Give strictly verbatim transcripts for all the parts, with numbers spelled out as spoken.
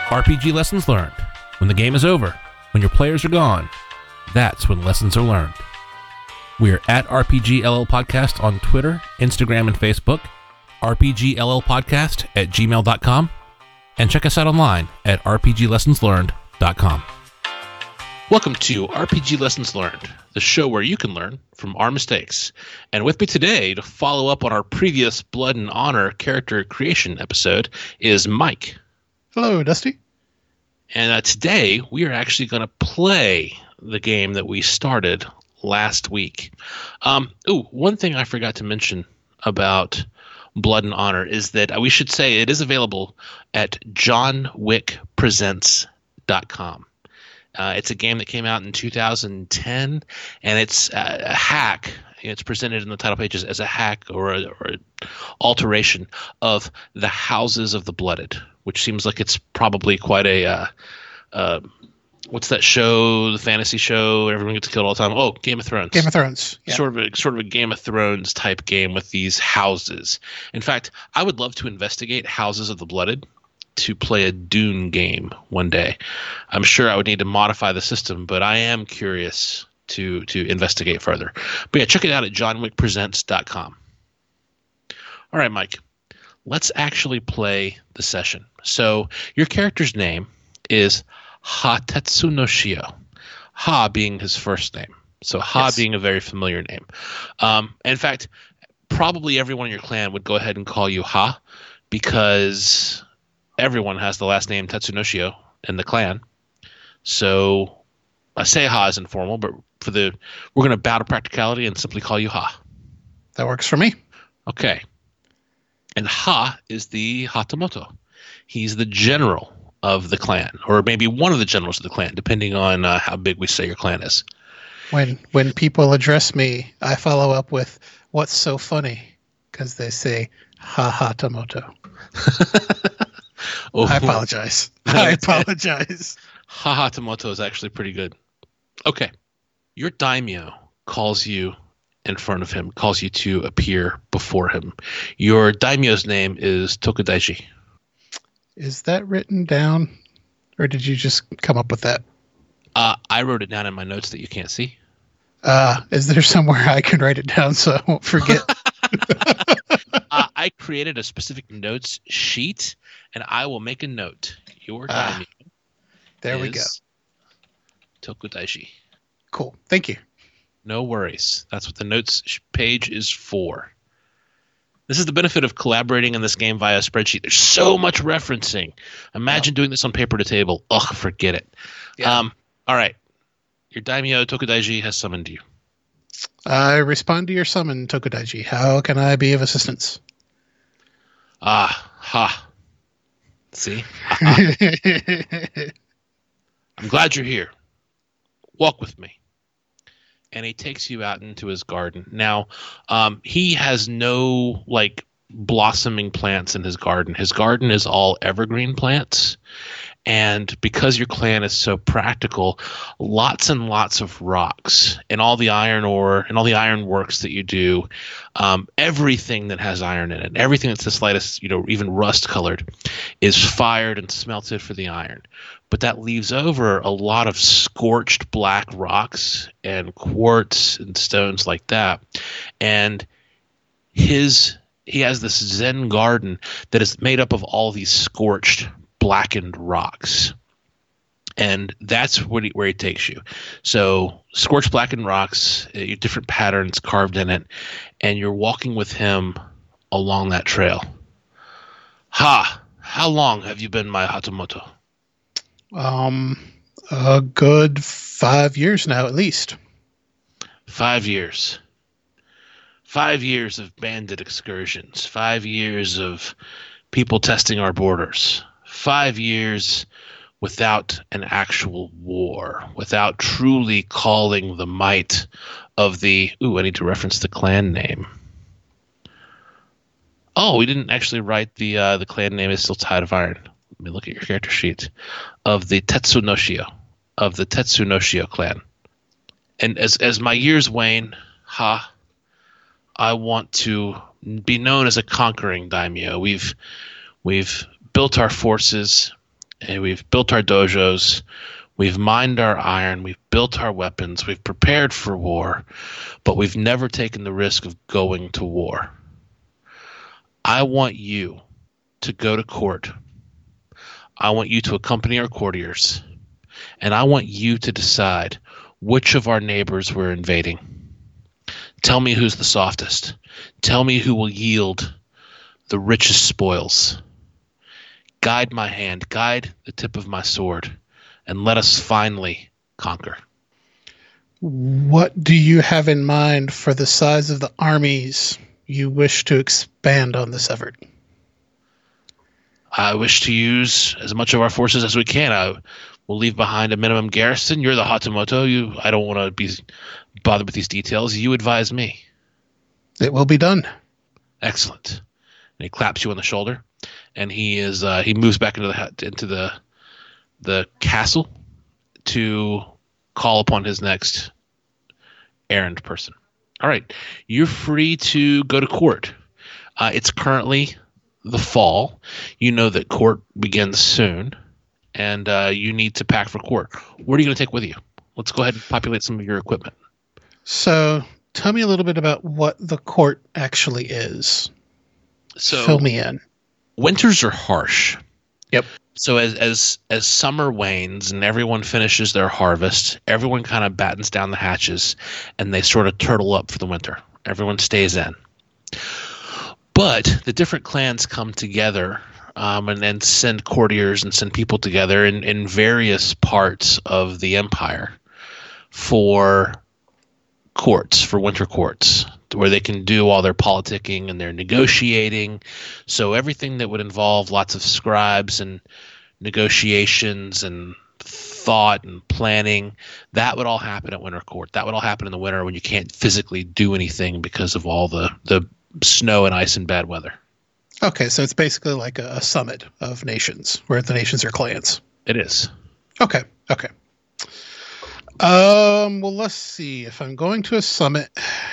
R P G lessons learned. When the game is over, when your players are gone, that's when lessons are learned. We're at R P G L L Podcast on Twitter, Instagram, and Facebook, R P G L L Podcast at gmail dot com, and check us out online at r p g lessons learned dot com. Welcome to R P G Lessons Learned, the show where you can learn from our mistakes. And with me today to follow up on our previous Blood and Honor character creation episode is Mike. Hello, Dusty. And uh, today we are actually going to play the game that we started last week. Um, ooh, one thing I forgot to mention about Blood and Honor is that we should say it is available at john wick presents dot com. Uh, it's a game that came out in two thousand ten, and it's a, a hack. It's presented in the title pages as a hack or a, or a alteration of the Houses of the Blooded, which seems like it's probably quite a uh, uh, what's that show, the fantasy show where everyone gets killed all the time? Oh, Game of Thrones. Game of Thrones. Yeah. Sort of a sort of a Game of Thrones type game with these houses. In fact, I would love to investigate Houses of the Blooded to play a Dune game one day. I'm sure I would need to modify the system, but I am curious to to investigate further. But yeah, check it out at john wick presents dot com. All right, Mike, let's actually play the session. So your character's name is Ha Tetsunoshio. Ha being his first name. So Ha yes. being a very familiar name. Um, in fact, probably everyone in your clan would go ahead and call you Ha because everyone has the last name Tetsunoshio in the clan. So I say Ha is informal, but for the we're going to bow to practicality and simply call you Ha. That works for me. Okay. And Ha is the Hatamoto. He's the general of the clan, or maybe one of the generals of the clan, depending on uh, how big we say your clan is. When when people address me, I follow up with, "What's so funny?" Because they say Ha Hatamoto. Oh, I apologize. I apologize. Ha Hatamoto is actually pretty good. Okay. Your daimyo calls you in front of him, calls you to appear before him. Your daimyo's name is Tokudaiji. Is that written down, or did you just come up with that? Uh, I wrote it down in my notes that you can't see. Uh, is there somewhere I can write it down so I won't forget? uh, I created a specific notes sheet, and I will make a note. Your daimyo. Ah, there we go. Tokudaiji. Cool. Thank you. No worries. That's what the notes page is for. This is the benefit of collaborating in this game via a spreadsheet. There's so much referencing. Imagine yeah. doing this on paper to table. Ugh, forget it. Yeah. Um, all right. Your daimyo Tokudaiji has summoned you. I respond to your summon, Tokudaiji. How can I be of assistance? Ah, ha. See? I'm glad you're here. Walk with me. And he takes you out into his garden. Now, um, he has no, like, blossoming plants in his garden. His garden is all evergreen plants. And because your clan is so practical, lots and lots of rocks and all the iron ore and all the iron works that you do, um, everything that has iron in it, everything that's the slightest, you know, even rust colored, is fired and smelted for the iron. But that leaves over a lot of scorched black rocks and quartz and stones like that. And his he has this Zen garden that is made up of all these scorched blackened rocks. And that's where he, where he takes you. So scorched blackened rocks, uh, different patterns carved in it, and you're walking with him along that trail. Ha! How long have you been my Hatamoto? Um, a good five years now, at least. Five years. Five years of bandit excursions. Five years of people testing our borders. Five years without an actual war, without truly calling the might of the... Ooh, I need to reference the clan name. Oh, we didn't actually write the uh, the clan name is still Tide of Iron. Let me look at your character sheet. Of the Tetsunoshio. Of the Tetsunoshio clan. And as as my years wane, ha, I want to be known as a conquering daimyo. We've we've built our forces and we've built our dojos, we've mined our iron, we've built our weapons, we've prepared for war, but we've never taken the risk of going to war. I want you to go to court. I want you to accompany our courtiers, and I want you to decide which of our neighbors we're invading. Tell me who's the softest. Tell me who will yield the richest spoils. Guide my hand, guide the tip of my sword, and let us finally conquer. What do you have in mind for the size of the armies you wish to expand on this effort? I wish to use as much of our forces as we can. I will leave behind a minimum garrison. You're the Hatamoto. You, I don't want to be bothered with these details. You advise me. It will be done. Excellent. And he claps you on the shoulder, and he is uh, he moves back into the into the the castle to call upon his next errand person. All right, you're free to go to court. Uh, it's currently the fall. You know that court begins soon, and uh, you need to pack for court. What are you going to take with you? Let's go ahead and populate some of your equipment. So, tell me a little bit about what the court actually is. So, fill me in. Winters are harsh. Yep. So as as as summer wanes and everyone finishes their harvest, everyone kind of battens down the hatches, and they sort of turtle up for the winter. Everyone stays in. But the different clans come together um, and then send courtiers and send people together in, in various parts of the empire for courts, for winter courts, where they can do all their politicking and their negotiating. So everything that would involve lots of scribes and negotiations and thought and planning, that would all happen at winter court. That would all happen in the winter when you can't physically do anything because of all the, the snow and ice and bad weather. Okay, so it's basically like a, a summit of nations where the nations are clans. It is. Okay, okay. Um, well, let's see. If I'm going to a summit,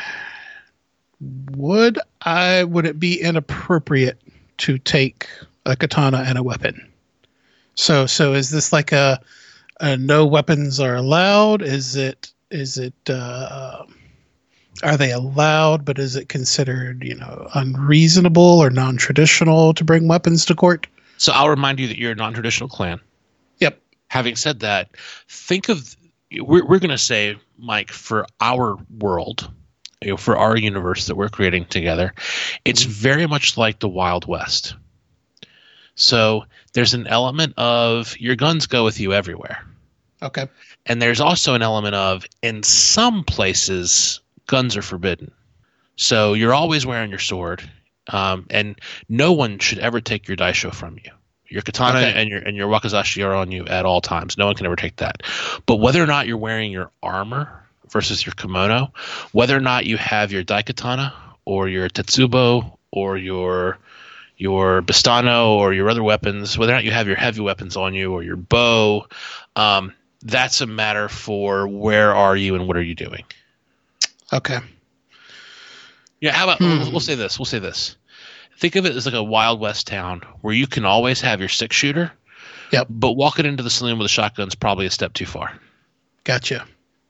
would I would it be inappropriate to take a katana and a weapon? So, so is this like a, a no weapons are allowed? Is it is it uh, are they allowed? But is it considered, you know, unreasonable or non-traditional to bring weapons to court? So I'll remind you that you're a non-traditional clan. Yep. Having said that, think of we're we're going to say, Mike, for our world, you know, for our universe that we're creating together, it's mm-hmm. very much like the Wild West. So there's an element of your guns go with you everywhere. Okay. And there's also an element of, in some places, guns are forbidden. So you're always wearing your sword, um, and no one should ever take your daisho from you. Your katana okay. and your and your wakizashi are on you at all times. No one can ever take that. But whether or not you're wearing your armor versus your kimono, whether or not you have your daikatana or your tetsubo or your your bastano or your other weapons, whether or not you have your heavy weapons on you or your bow, um, that's a matter for where are you and what are you doing. Okay. Yeah. How about hmm. we'll say this? We'll say this. Think of it as like a Wild West town where you can always have your six shooter. Yep. But walking into the saloon with a shotgun is probably a step too far. Gotcha.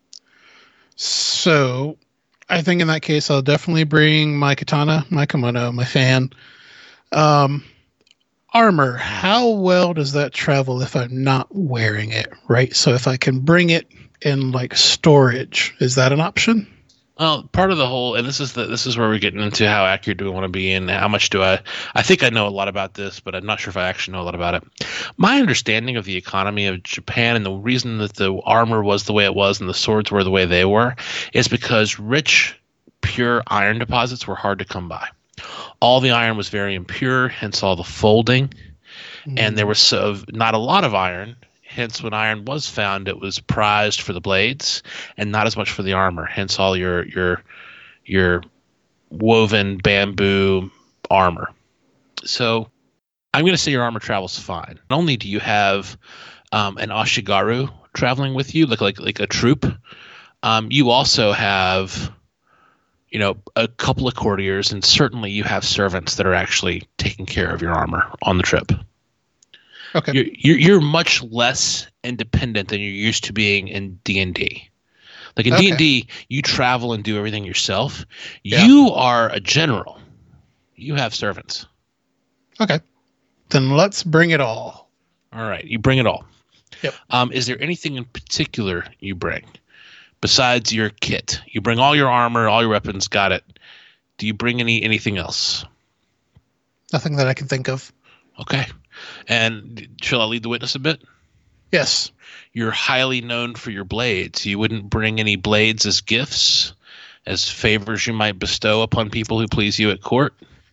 So I think in that case, I'll definitely bring my katana, my kimono, my fan. Um, armor. How well does that travel if I'm not wearing it? Right. So if I can bring it in like storage, is that an option? Well, part of the whole, and this is the this is where we're getting into how accurate do we want to be and how much do I I think I know a lot about this, but I'm not sure if I actually know a lot about it. My understanding of the economy of Japan and the reason that the armor was the way it was and the swords were the way they were is because rich, pure iron deposits were hard to come by. All the iron was very impure, hence all the folding, mm. and there was so, not a lot of iron. Hence, when iron was found, it was prized for the blades and not as much for the armor. Hence, all your your your woven bamboo armor. So, I'm going to say your armor travels fine. Not only do you have um, an ashigaru traveling with you, like like like a troop, um, you also have, you know, a couple of courtiers, and certainly you have servants that are actually taking care of your armor on the trip. Okay. You're, you're you're much less independent than you're used to being in D and D. Like in Okay. D and D, you travel and do everything yourself. Yeah. You are a general. You have servants. Okay. Then let's bring it all. All right, you bring it all. Yep. Um, is there anything in particular you bring besides your kit? You bring all your armor, all your weapons. Got it. Do you bring any anything else? Nothing that I can think of. Okay. And shall I lead the witness a bit? Yes. You're highly known for your blades. You wouldn't bring any blades as gifts, as favors you might bestow upon people who please you at court?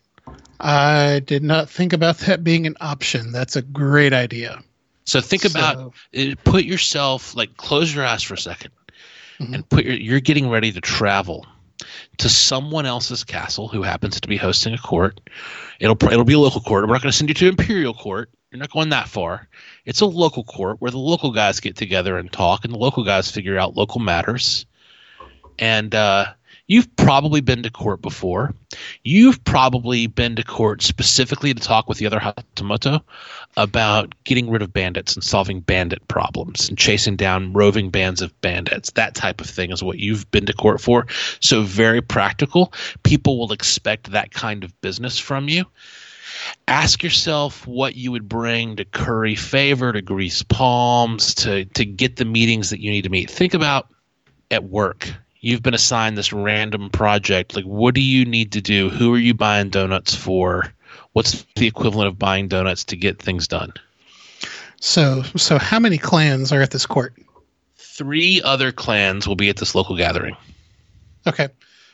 I did not think about that being an option. That's a great idea. So think So- about it. Put yourself, like, close your eyes for a second Mhm. and put your, you're getting ready to travel to someone else's castle who happens to be hosting a court. It'll pr- it'll be a local court. We're not going to send you to Imperial Court. You're not going that far. It's a local court where the local guys get together and talk, and the local guys figure out local matters. And uh, you've probably been to court before. You've probably been to court specifically to talk with the other Hatamoto about getting rid of bandits and solving bandit problems and chasing down roving bands of bandits. That type of thing is what you've been to court for. So very practical. People will expect that kind of business from you. Ask yourself what you would bring to curry favor, to grease palms, to, to get the meetings that you need to meet. Think about at work. You've been assigned this random project. Like, what do you need to do? Who are you buying donuts for? What's the equivalent of buying donuts to get things done? So, so how many clans are at this court? Three other clans will be at this local gathering. Okay.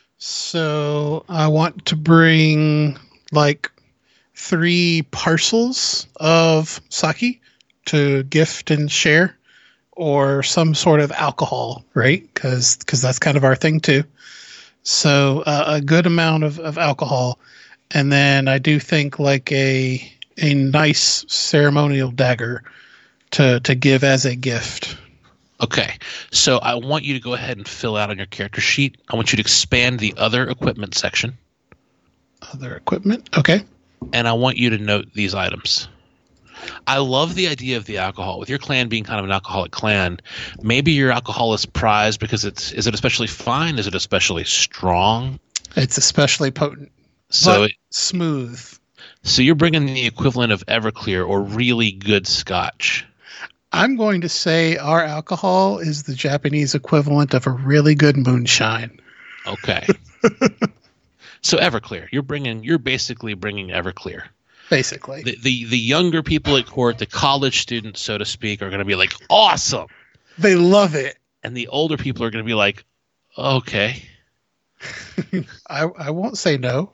So I want to bring like three parcels of sake to gift and share, or some sort of alcohol, right? Because that's kind of our thing too. So uh, a good amount of, of alcohol. And then I do think like a a nice ceremonial dagger to, to give as a gift. Okay, so I want you to go ahead and fill out on your character sheet. I want you to expand the other equipment section, Other equipment. Okay. and I want you to note these items. I love the idea of the alcohol. With your clan being kind of an alcoholic clan, maybe your alcohol is prized because it's – is it especially fine? Is it especially strong? It's especially potent. So but smooth. So you're bringing the equivalent of Everclear or really good scotch. I'm going to say our alcohol is the Japanese equivalent of a really good moonshine. Okay. So Everclear, you're bringing, you're basically bringing Everclear. Basically. The, the the younger people at court, the college students, so to speak, are going to be like, awesome. They love it. And the older people are going to be like, okay. I I won't say no.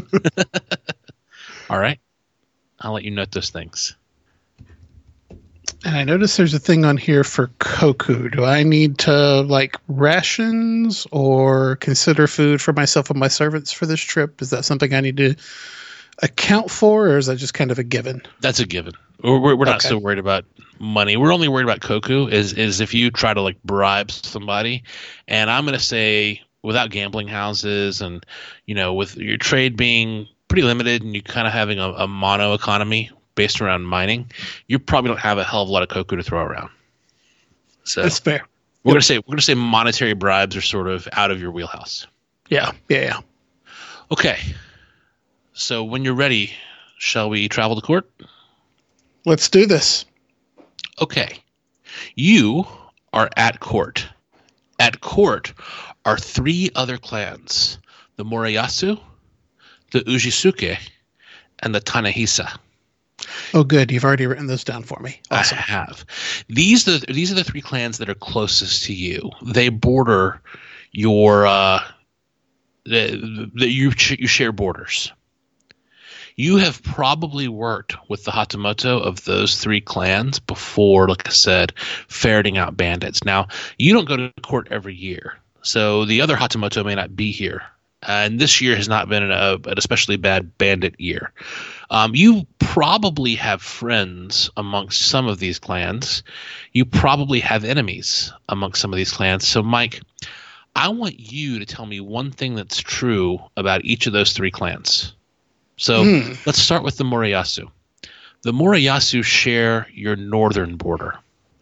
All right. I'll let you note those things. And I notice there's a thing on here for koku. Do I need to like rations or consider food for myself and my servants for this trip? Is that something I need to account for, or is that just kind of a given? That's a given. We're, we're, we're not Okay. so worried about money. We're only worried about koku is, is if you try to like bribe somebody. And I'm going to say without gambling houses and, you know, with your trade being pretty limited and you kind of having a, a mono economy based around mining, you probably don't have a hell of a lot of koku to throw around. So That's fair. we're going to say, we're going to say monetary bribes are sort of out of your wheelhouse. Yeah, yeah, yeah. Okay. So when you're ready, shall we travel to court? Let's do this. Okay. You are at court. At court are three other clans, the Moriyasu, the Ujisuke, and the Tanahisa. Oh, good. You've already written those down for me. Awesome. I have. These are, these are the three clans that are closest to you. They border your uh, the, the, you, you share borders. You have probably worked with the Hatamoto of those three clans before, like I said, ferreting out bandits. Now, you don't go to court every year, so the other Hatamoto may not be here. And this year has not been a, an especially bad bandit year. Um, you probably have friends amongst some of these clans. You probably have enemies amongst some of these clans. So, Mike, I want you to tell me one thing that's true about each of those three clans. So Hmm. let's start with the Moriyasu. The Moriyasu share your northern border.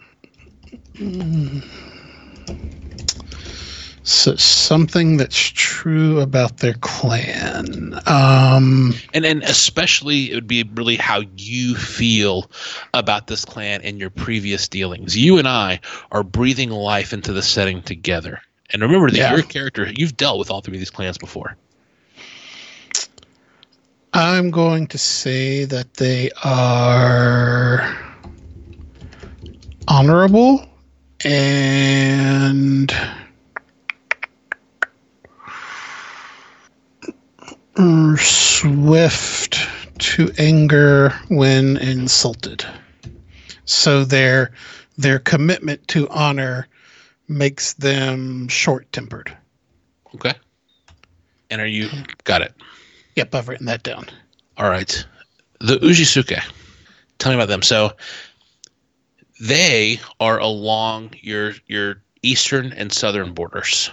Mm. So something that's true about their clan. Um, and and especially it would be really how you feel about this clan in your previous dealings. You and I are breathing life into the setting together. And remember that yeah. your character, you've dealt with all three of these clans before. I'm going to say that they are honorable and swift to anger when insulted. So their their commitment to honor makes them short-tempered. Okay. And are you got it? Yep, I've written that down. All right. The Ujisuke. Tell me about them. So they are along your your eastern and southern borders.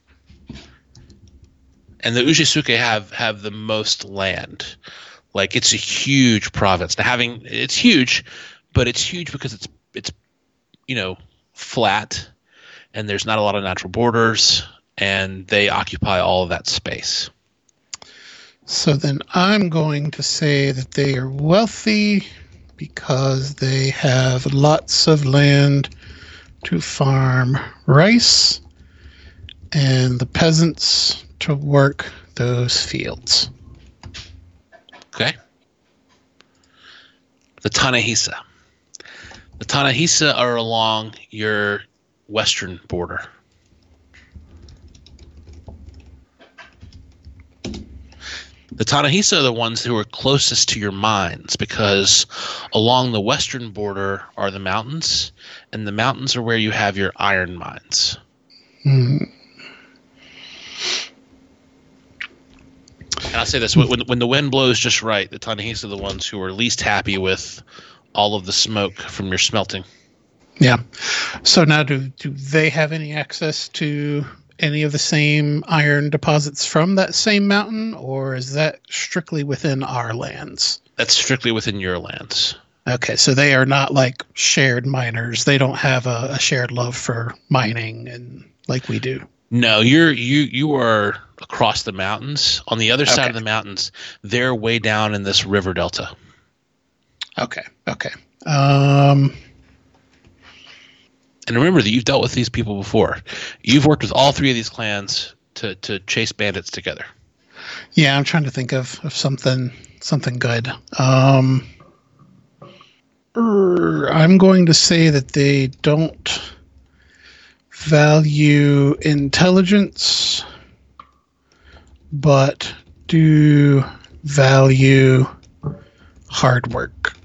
And the Ujisuke have, have the most land. Like, it's a huge province. Now, having it's huge, but it's huge because it's it's you know flat, and there's not a lot of natural borders, and they occupy all of that space. So then I'm going to say that they are wealthy because they have lots of land to farm rice, and the peasants to work those fields. Okay. The Tanahisa. The Tanahisa are along your western border. The Tanahisa are the ones who are closest to your mines because along the western border are the mountains, and the mountains are where you have your iron mines. Hmm. And I'll say this, when, when the wind blows just right, the Tanahisa are the ones who are least happy with all of the smoke from your smelting. Yeah. So now do, do they have any access to any of the same iron deposits from that same mountain, or is that strictly within our lands? That's strictly within your lands. Okay, so they are not like shared miners. They don't have a, a shared love for mining and like we do. No, you're you you are across the mountains. On the other side Okay. of the mountains, they're way down in this river delta. Okay. Okay. Um, And remember that you've dealt with these people before. You've worked with all three of these clans to, to chase bandits together. yeah, I'm trying to think of, of something something good. Um, er, I'm going to say that they don't value intelligence, but do value hard work.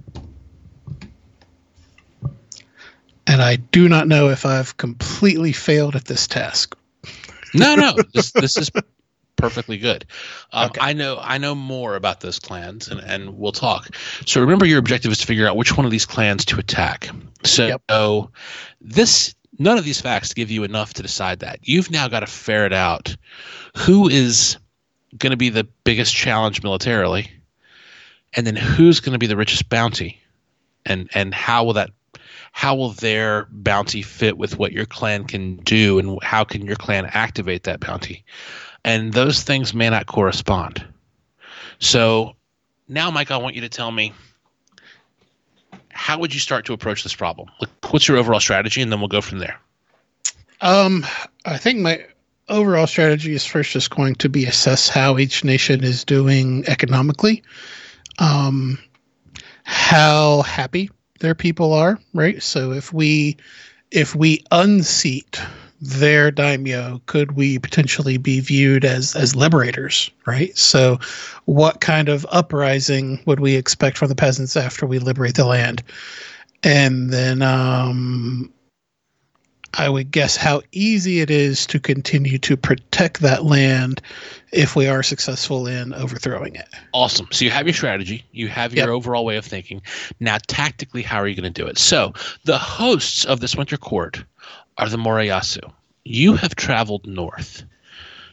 And I do not know if I've completely failed at this task. No, no, this this is perfectly good. Um, Okay. I know I know more about those clans, and, and we'll talk. So remember, your objective is to figure out which one of these clans to attack. So Yep. this none of these facts give you enough to decide that. You've now got to ferret out who is going to be the biggest challenge militarily, and then who's going to be the richest bounty, and and how will that how will their bounty fit with what your clan can do, and how can your clan activate that bounty? And those things may not correspond. So now, Mike, I want you to tell me, how would you start to approach this problem? Like, what's your overall strategy, and then we'll go from there. Um, I think my overall strategy is first just going to be assess how each nation is doing economically, um, how happy their people are, right? So if we if we unseat their daimyo, could we potentially be viewed as as liberators, right? So what kind of uprising would we expect from the peasants after we liberate the land? And then um, I would guess how easy it is to continue to protect that land if we are successful in overthrowing it. Awesome. So you have your strategy. You have your Yep. overall way of thinking. Now, tactically, how are you going to do it? So the hosts of this winter court are the Moriyasu. You have traveled north.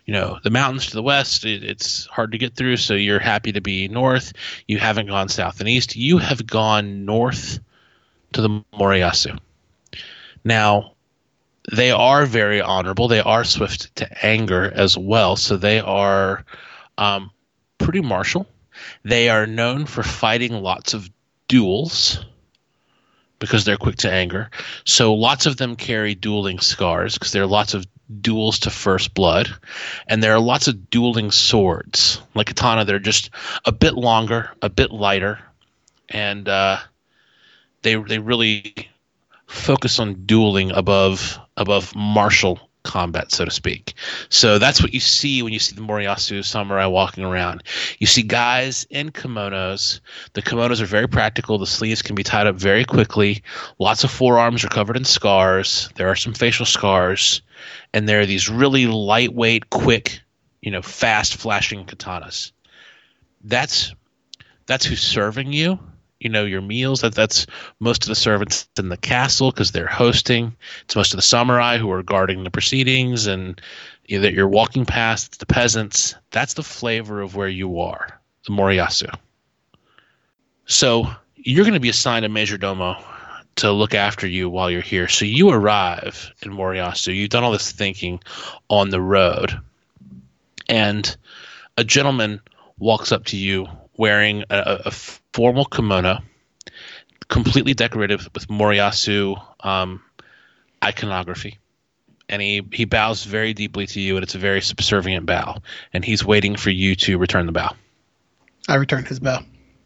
you know, the mountains to the west, it, it's hard to get through, so you're happy to be north. You haven't gone south and east. You have gone north to the Moriyasu. Now, they are very honorable. They are swift to anger as well, so they are um, pretty martial. They are known for fighting lots of duels because they're quick to anger. So lots of them carry dueling scars because there are lots of duels to first blood. And there are lots of dueling swords. Like katana, they're just a bit longer, a bit lighter. And uh, they they really focus on dueling above above martial combat, so to speak. So that's what you see when you see the Moriyasu samurai walking around. You see guys in kimonos. The kimonos are very practical. The sleeves can be tied up very quickly. Lots of forearms are covered in scars. There are some facial scars. And there are these really lightweight, quick, you know, fast flashing katanas. That's that's who's serving you. You know, your meals, that that's most of the servants in the castle because they're hosting. It's most of the samurai who are guarding the proceedings, and you know, that you're walking past. It's the peasants. That's the flavor of where you are, the Moriyasu. So you're going to be assigned a majordomo to look after you while you're here. So you arrive in Moriyasu. You've done all this thinking on the road, and a gentleman walks up to you wearing a, a formal kimono, completely decorated with Moriyasu um, iconography. And he, he bows very deeply to you, and it's a very subservient bow. And he's waiting for you to return the bow. I return his bow.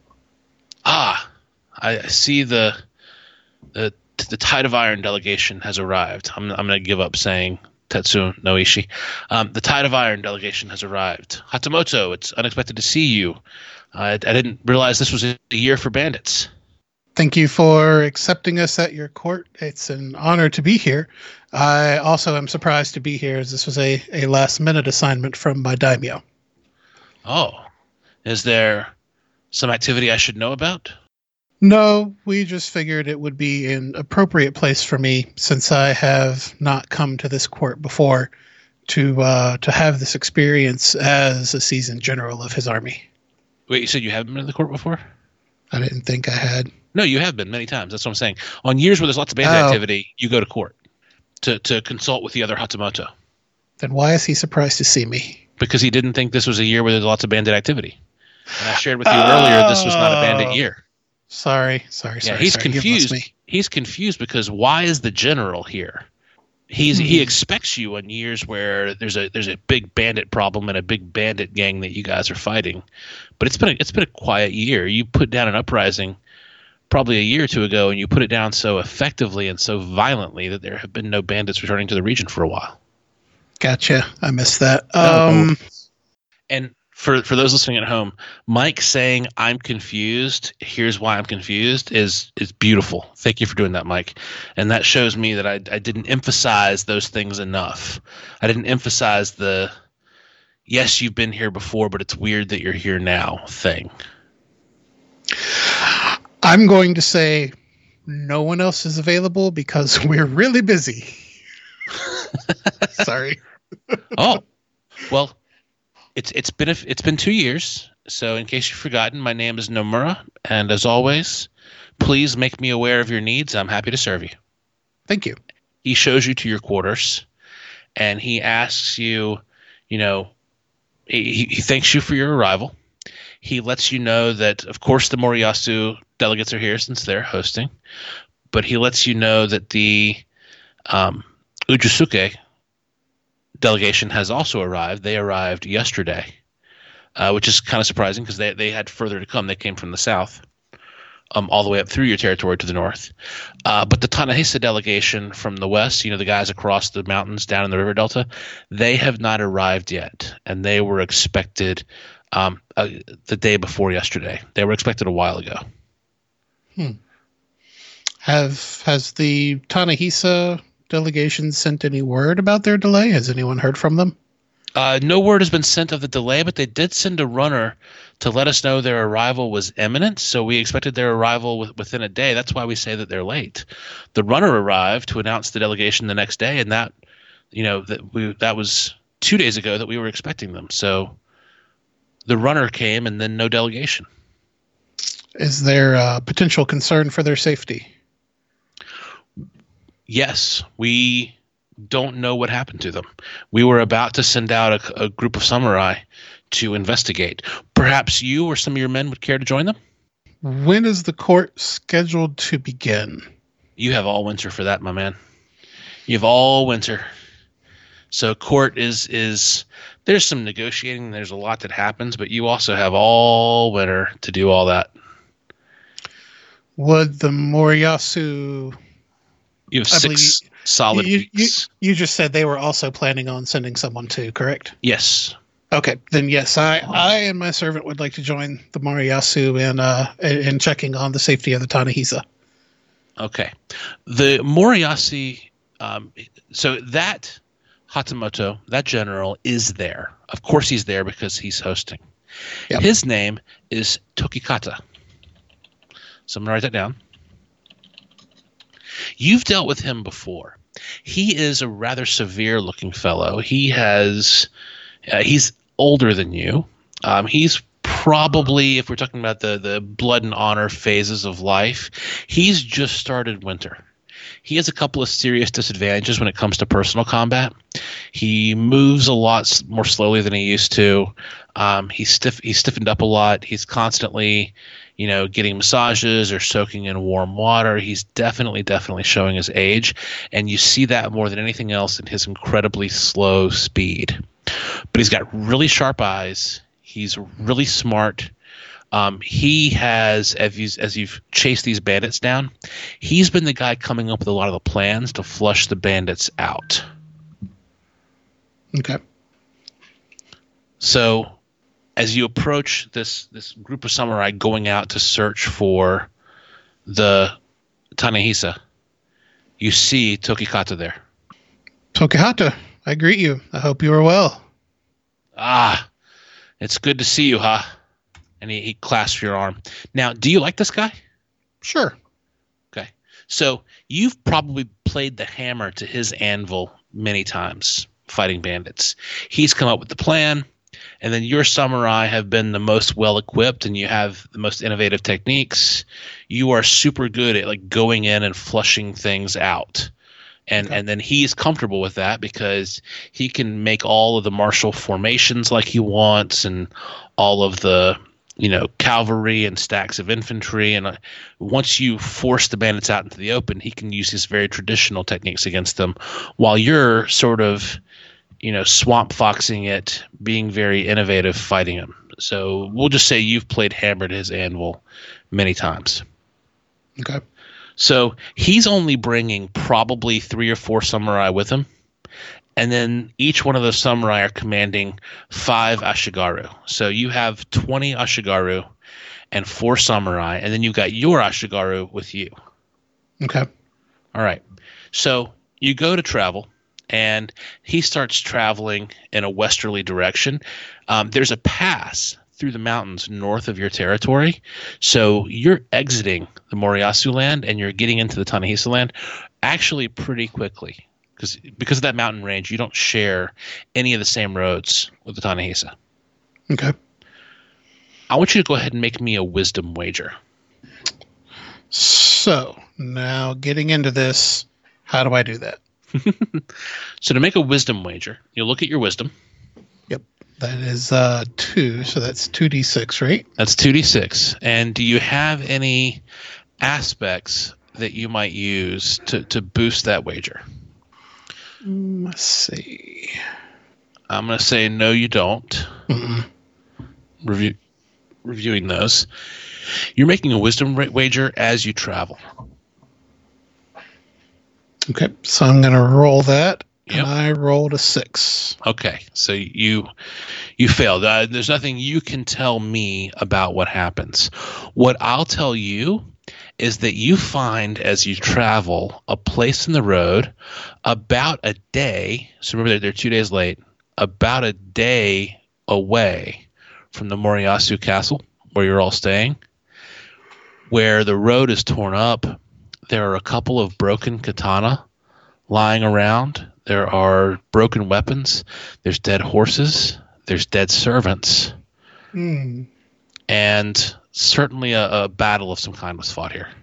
Ah, I see the the, the Tide of Iron delegation has arrived. I'm, I'm going to give up saying Tetsu no Ishi. Um, the Tide of Iron delegation has arrived. Hatamoto, it's unexpected to see you. I, I didn't realize this was a year for bandits. Thank you for accepting us at your court. It's an honor to be here. I also am surprised to be here as this was a, a last-minute assignment from my daimyo. Oh. Is there some activity I should know about? No, we just figured it would be an appropriate place for me, since I have not come to this court before, to uh, to have this experience as a seasoned general of his army. Wait, you said you haven't been to the court before? I didn't think I had. No, you have been many times. That's what I'm saying. On years where there's lots of bandit Oh. activity, you go to court to, to consult with the other Hatamoto. Then why is he surprised to see me? Because he didn't think this was a year where there's lots of bandit activity. And I shared with you earlier this was not a bandit year. Sorry, sorry, sorry. Yeah, he's sorry. You've lost confused. me. He's confused because why is the general here? He's Hmm. he expects you on years where there's a there's a big bandit problem and a big bandit gang that you guys are fighting. But it's been a, it's been a quiet year. You put down an uprising probably a year or two ago, and you put it down so effectively and so violently that there have been no bandits returning to the region for a while. Gotcha. I missed that. Oh. Um, And for for those listening at home, Mike saying I'm confused, here's why I'm confused is is beautiful. Thank you for doing that, Mike. And that shows me that I I didn't emphasize those things enough. I didn't emphasize the yes, you've been here before, but it's weird that you're here now thing. I'm going to say no one else is available because we're really busy. Sorry. Oh. Well, It's it's been a, it's been two years. So in case you've forgotten, my name is Nomura, and as always, please make me aware of your needs. I'm happy to serve you. Thank you. He shows you to your quarters, and he asks you, you know, he, he thanks you for your arrival. He lets you know that, of course, the Moriyasu delegates are here since they're hosting, but he lets you know that the um, Ujusuke delegation has also arrived. They arrived yesterday, uh, which is kind of surprising because they, they had further to come. They came from the south, um, all the way up through your territory to the north. Uh, but the Tanahisa delegation from the west, you know, the guys across the mountains down in the river delta, they have not arrived yet, and they were expected um, uh, the day before yesterday. They were expected a while ago. Hmm. Have has the Tanahisa delegation sent any word about their delay? Has anyone heard from them? Uh, no word has been sent of the delay, but they did send a runner to let us know their arrival was imminent. So we expected their arrival with, within a day. That's why we say that they're late. The runner arrived to announce the delegation the next day, and that, you know, that we that was two days ago that we were expecting them. So the runner came and then no delegation. Is there a potential concern for their safety? Yes, we don't know what happened to them. We were about to send out a, a group of samurai to investigate. Perhaps you or some of your men would care to join them? When is the court scheduled to begin? You have all winter for that, my man. You have all winter. So court is is there's some negotiating. There's a lot that happens, but you also have all winter to do all that. Would the Moriyasu... You have I six believe solid you, you, weeks. you just said they were also planning on sending someone too, correct? Yes. Okay, then yes, I, I and my servant would like to join the Moriyasu in uh in checking on the safety of the Tanahisa. Okay. The Moriyasu, um, so that Hatamoto, that general, is there. Of course he's there because he's hosting. Yep. His name is Tokikata. So I'm going to write that down. You've dealt with him before. He is a rather severe-looking fellow. He has uh, he's older than you. Um, he's probably, if we're talking about the, the blood and honor phases of life, he's just started winter. He has a couple of serious disadvantages when it comes to personal combat. He moves a lot more slowly than he used to. Um, he's stiff. He's stiffened up a lot. He's constantly, you know, getting massages or soaking in warm water. He's definitely, definitely showing his age, and you see that more than anything else in his incredibly slow speed. But he's got really sharp eyes. He's really smart. Um, he has, as you've, as you've chased these bandits down, he's been the guy coming up with a lot of the plans to flush the bandits out. Okay. So as you approach this, this group of samurai going out to search for the Tanahisa, you see Tokikata there. Tokihata, I greet you. I hope you are well. Ah, it's good to see you, huh? And he, he clasps your arm. Now, do you like this guy? Sure. Okay. So you've probably played the hammer to his anvil many times fighting bandits. He's come up with the plan, and then your samurai have been the most well-equipped, and you have the most innovative techniques. You are super good at like going in and flushing things out. And okay. and then he's comfortable with that because he can make all of the martial formations like he wants and all of the – you know, cavalry and stacks of infantry. And uh, once you force the bandits out into the open, he can use his very traditional techniques against them while you're sort of, you know, swamp foxing it, being very innovative, fighting him. So we'll just say you've played hammer to his anvil many times. Okay. So he's only bringing probably three or four samurai with him. And then each one of those samurai are commanding five ashigaru. So you have twenty ashigaru and four samurai, and then you've got your ashigaru with you. Okay. All right. So you go to travel, and he starts traveling in a westerly direction. Um, there's a pass through the mountains north of your territory. So you're exiting the Moriyasu land, and you're getting into the Tanahisa land actually pretty quickly. Because because of that mountain range, you don't share any of the same roads with the Tanahisa. Okay. I want you to go ahead and make me a wisdom wager. So, now getting into this, how do I do that? So to make a wisdom wager, you'll look at your wisdom. Yep. That is uh, two, so that's two d six, right? That's two d six. And do you have any aspects that you might use to, to boost that wager? Let's see. I'm going to say no, you don't. Mm-mm. Review, reviewing those. You're making a wisdom wager as you travel. Okay, so I'm going to roll that, Yep. and I rolled a six. Okay, so you you failed. Uh, there's nothing you can tell me about what happens. What I'll tell you is that you find as you travel a place in the road about a day, so remember they're two days late, about a day away from the Moriyasu castle where you're all staying, where the road is torn up. There are a couple of broken katana lying around. There are broken weapons. There's dead horses. There's dead servants. Hmm. And certainly a, a battle of some kind was fought here.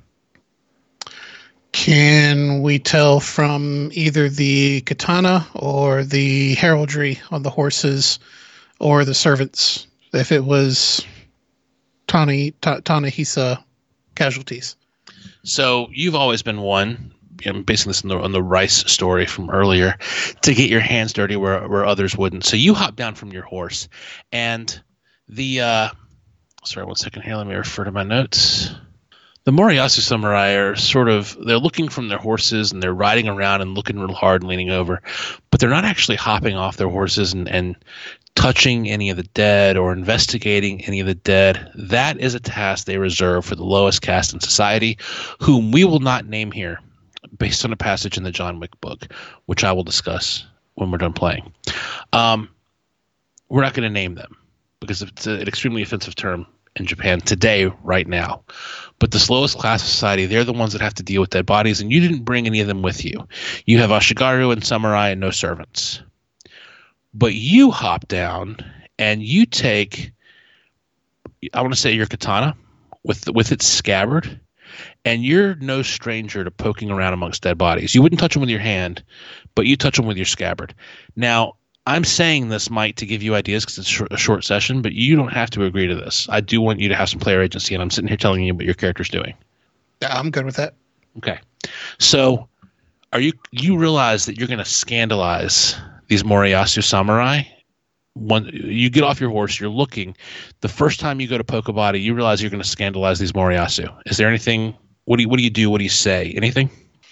Can we tell from either the katana or the heraldry on the horses or the servants if it was Tani, Ta, Tanahisa casualties? So you've always been one, I'm basing this on the, on the Rice story from earlier, to get your hands dirty where, where others wouldn't. So you hop down from your horse, and the uh, sorry, one second here. Let me refer to my notes. The Moriyasu samurai are sort of, they're looking from their horses and they're riding around and looking real hard and leaning over, but they're not actually hopping off their horses and, and touching any of the dead or investigating any of the dead. That is a task they reserve for the lowest caste in society, whom we will not name here based on a passage in the John Wick book, which I will discuss when we're done playing. Um, we're not going to name them because it's an extremely offensive term in Japan today, right now. But the slowest class of society, they're the ones that have to deal with dead bodies, and you didn't bring any of them with you. You have Ashigaru and samurai and no servants. But you hop down and you take, I want to say your katana with with its scabbard, and you're no stranger to poking around amongst dead bodies. You wouldn't touch them with your hand, but you touch them with your scabbard. Now, I'm saying this, Mike, to give you ideas because it's a short session, but you don't have to agree to this. I do want you to have some player agency, and I'm sitting here telling you what your character's doing. Yeah, I'm good with that. Okay. So are you you realize that you're going to scandalize these Moriyasu samurai? When you get off your horse, you're looking. The first time you go to poke a body, you realize you're going to scandalize these Moriyasu. Is there anything? What do you, what do you do? What do you say? Anything?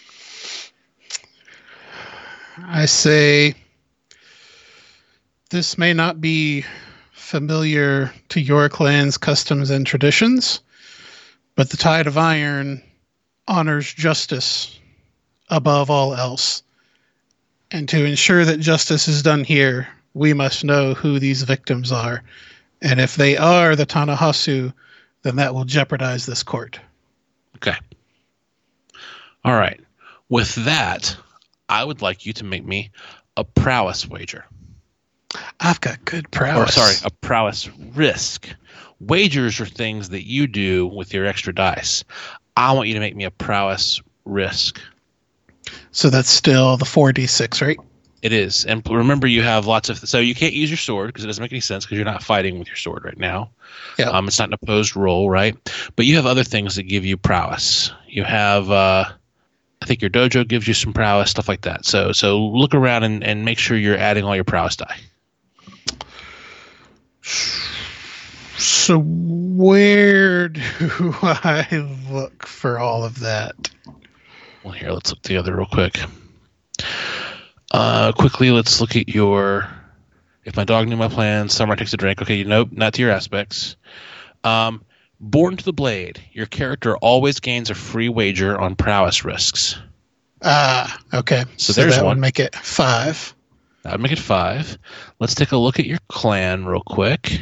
I say, this may not be familiar to your clan's customs and traditions, but the Tide of Iron honors justice above all else. And to ensure that justice is done here, we must know who these victims are. And if they are the Tanahasu, then that will jeopardize this court. Okay. All right. With that, I would like you to make me a prowess wager. I've got good prowess. Or sorry, a prowess risk. Wagers are things that you do with your extra dice. I want you to make me a prowess risk. So that's still the four d six, right? It is. And remember, you have lots of... So you can't use your sword because it doesn't make any sense because you're not fighting with your sword right now. Yeah. Um, it's not an opposed roll, right? But you have other things that give you prowess. You have... Uh, I think your dojo gives you some prowess, stuff like that. So so look around and, and make sure you're adding all your prowess die. So where do I look for all of that? Well, here, let's look together real quick. Uh, quickly, let's look at your... If my dog knew my plans, Samurai takes a drink. Okay, nope, not to your aspects. Um, Born to the Blade. Your character always gains a free wager on prowess risks. Ah, okay. So, So, there's that one. would make it five. That would make it five. Let's take a look at your clan real quick.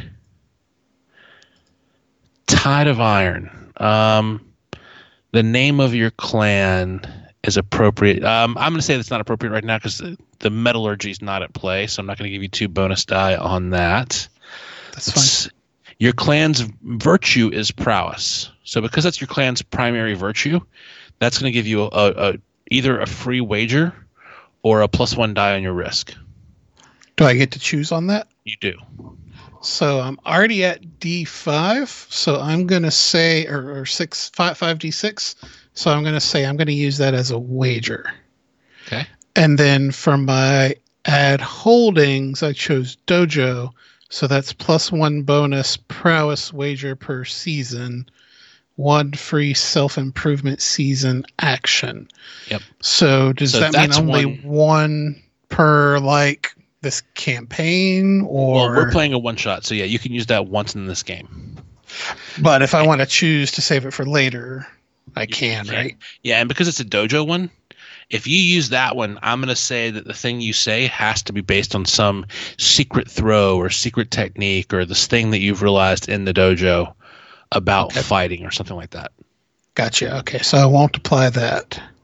Tide of Iron. Um, the name of your clan is appropriate. Um, I'm going to say that's not appropriate right now because the, the metallurgy is not at play, so I'm not going to give you two bonus die on that. That's It's- fine. Your clan's virtue is prowess. So because that's your clan's primary virtue, that's going to give you a, a, a either a free wager or a plus one die on your risk. Do I get to choose on that? You do. So I'm already at D five. So I'm going to say, or, or six, five, five D six. So I'm going to say I'm going to use that as a wager. Okay. And then for my add holdings, I chose dojo. So that's plus one bonus prowess wager per season, one free self-improvement season action. Yep. So does So that mean that's only one- one per, like, this campaign? Or Well, we're playing a one shot, so yeah, you can use that once in this game. But if I want to choose to save it for later, I You can, can. right? Yeah, and because it's a dojo one, if you use that one, I'm going to say that the thing you say has to be based on some secret throw or secret technique or this thing that you've realized in the dojo about Okay. fighting or something like that. Gotcha. Okay, so I won't apply that.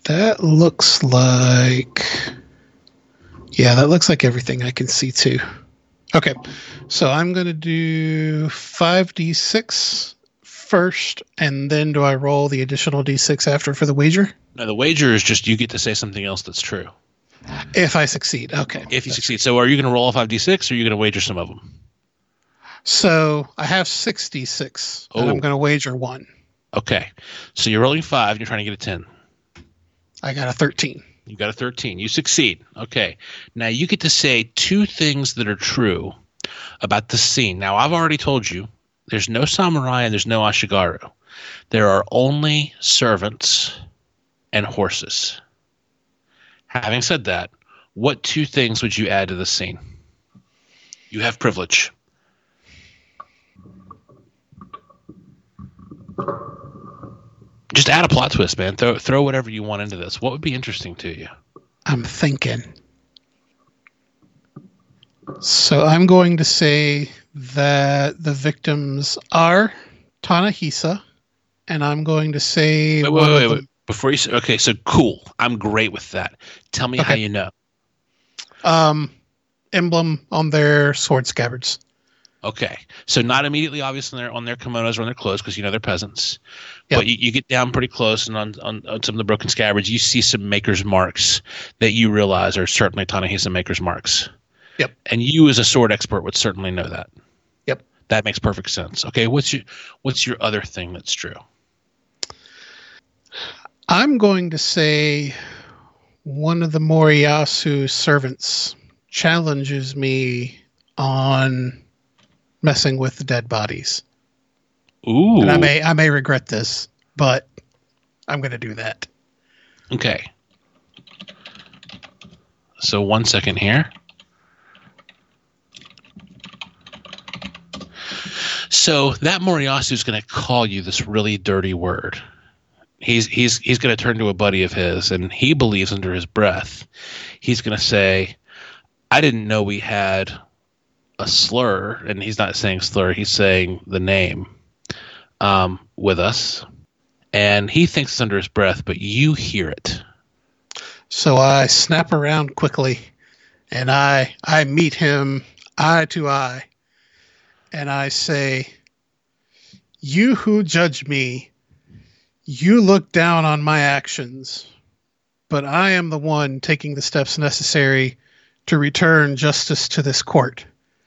That looks like... Yeah, that looks like everything I can see too. Okay, so I'm going to do five d six first, and then do I roll the additional d six after for the wager? No, the wager is just you get to say something else that's true. If I succeed, okay. If you succeed. So are you going to roll a five d six, or are you going to wager some of them? So I have six d six, and Oh. I'm going to wager one. Okay. So you're rolling five, and you're trying to get a ten. I got a thirteen. You got a thirteen. You succeed. Okay. Now you get to say two things that are true about the scene. Now, I've already told you there's no samurai and there's no ashigaru. There are only servants and horses. Having said that, what two things would you add to the scene? You have privilege. Just add a plot twist, man. Throw throw whatever you want into this. What would be interesting to you? I'm thinking. So I'm going to say that the victims are Tanahisa, and I'm going to say... Wait, one wait, of wait, the- wait. Before you say, okay, so cool. I'm great with that. Tell me how Okay. you know. Um, emblem on their sword scabbards. Okay, so not immediately obvious on their on their kimonos or on their clothes because you know they're peasants. Yep. But you, you get down pretty close, and on, on, on some of the broken scabbards, you see some maker's marks that you realize are certainly Tanahisa maker's marks. Yep. And you, as a sword expert, would certainly know that. Yep. That makes perfect sense. Okay, what's your what's your other thing that's true? I'm going to say one of the Moriyasu servants challenges me on messing with the dead bodies. Ooh. And I may I may regret this, but I'm going to do that. Okay. So one second here. So that Moriyasu is going to call you this really dirty word. He's he's he's going to turn to a buddy of his, and he believes under his breath, he's going to say, "I didn't know we had a slur," and he's not saying slur, he's saying the name um, with us, and he thinks it's under his breath, but you hear it. So I snap around quickly, and I I meet him eye to eye, and I say, "You who judge me, you look down on my actions, but I am the one taking the steps necessary to return justice to this court.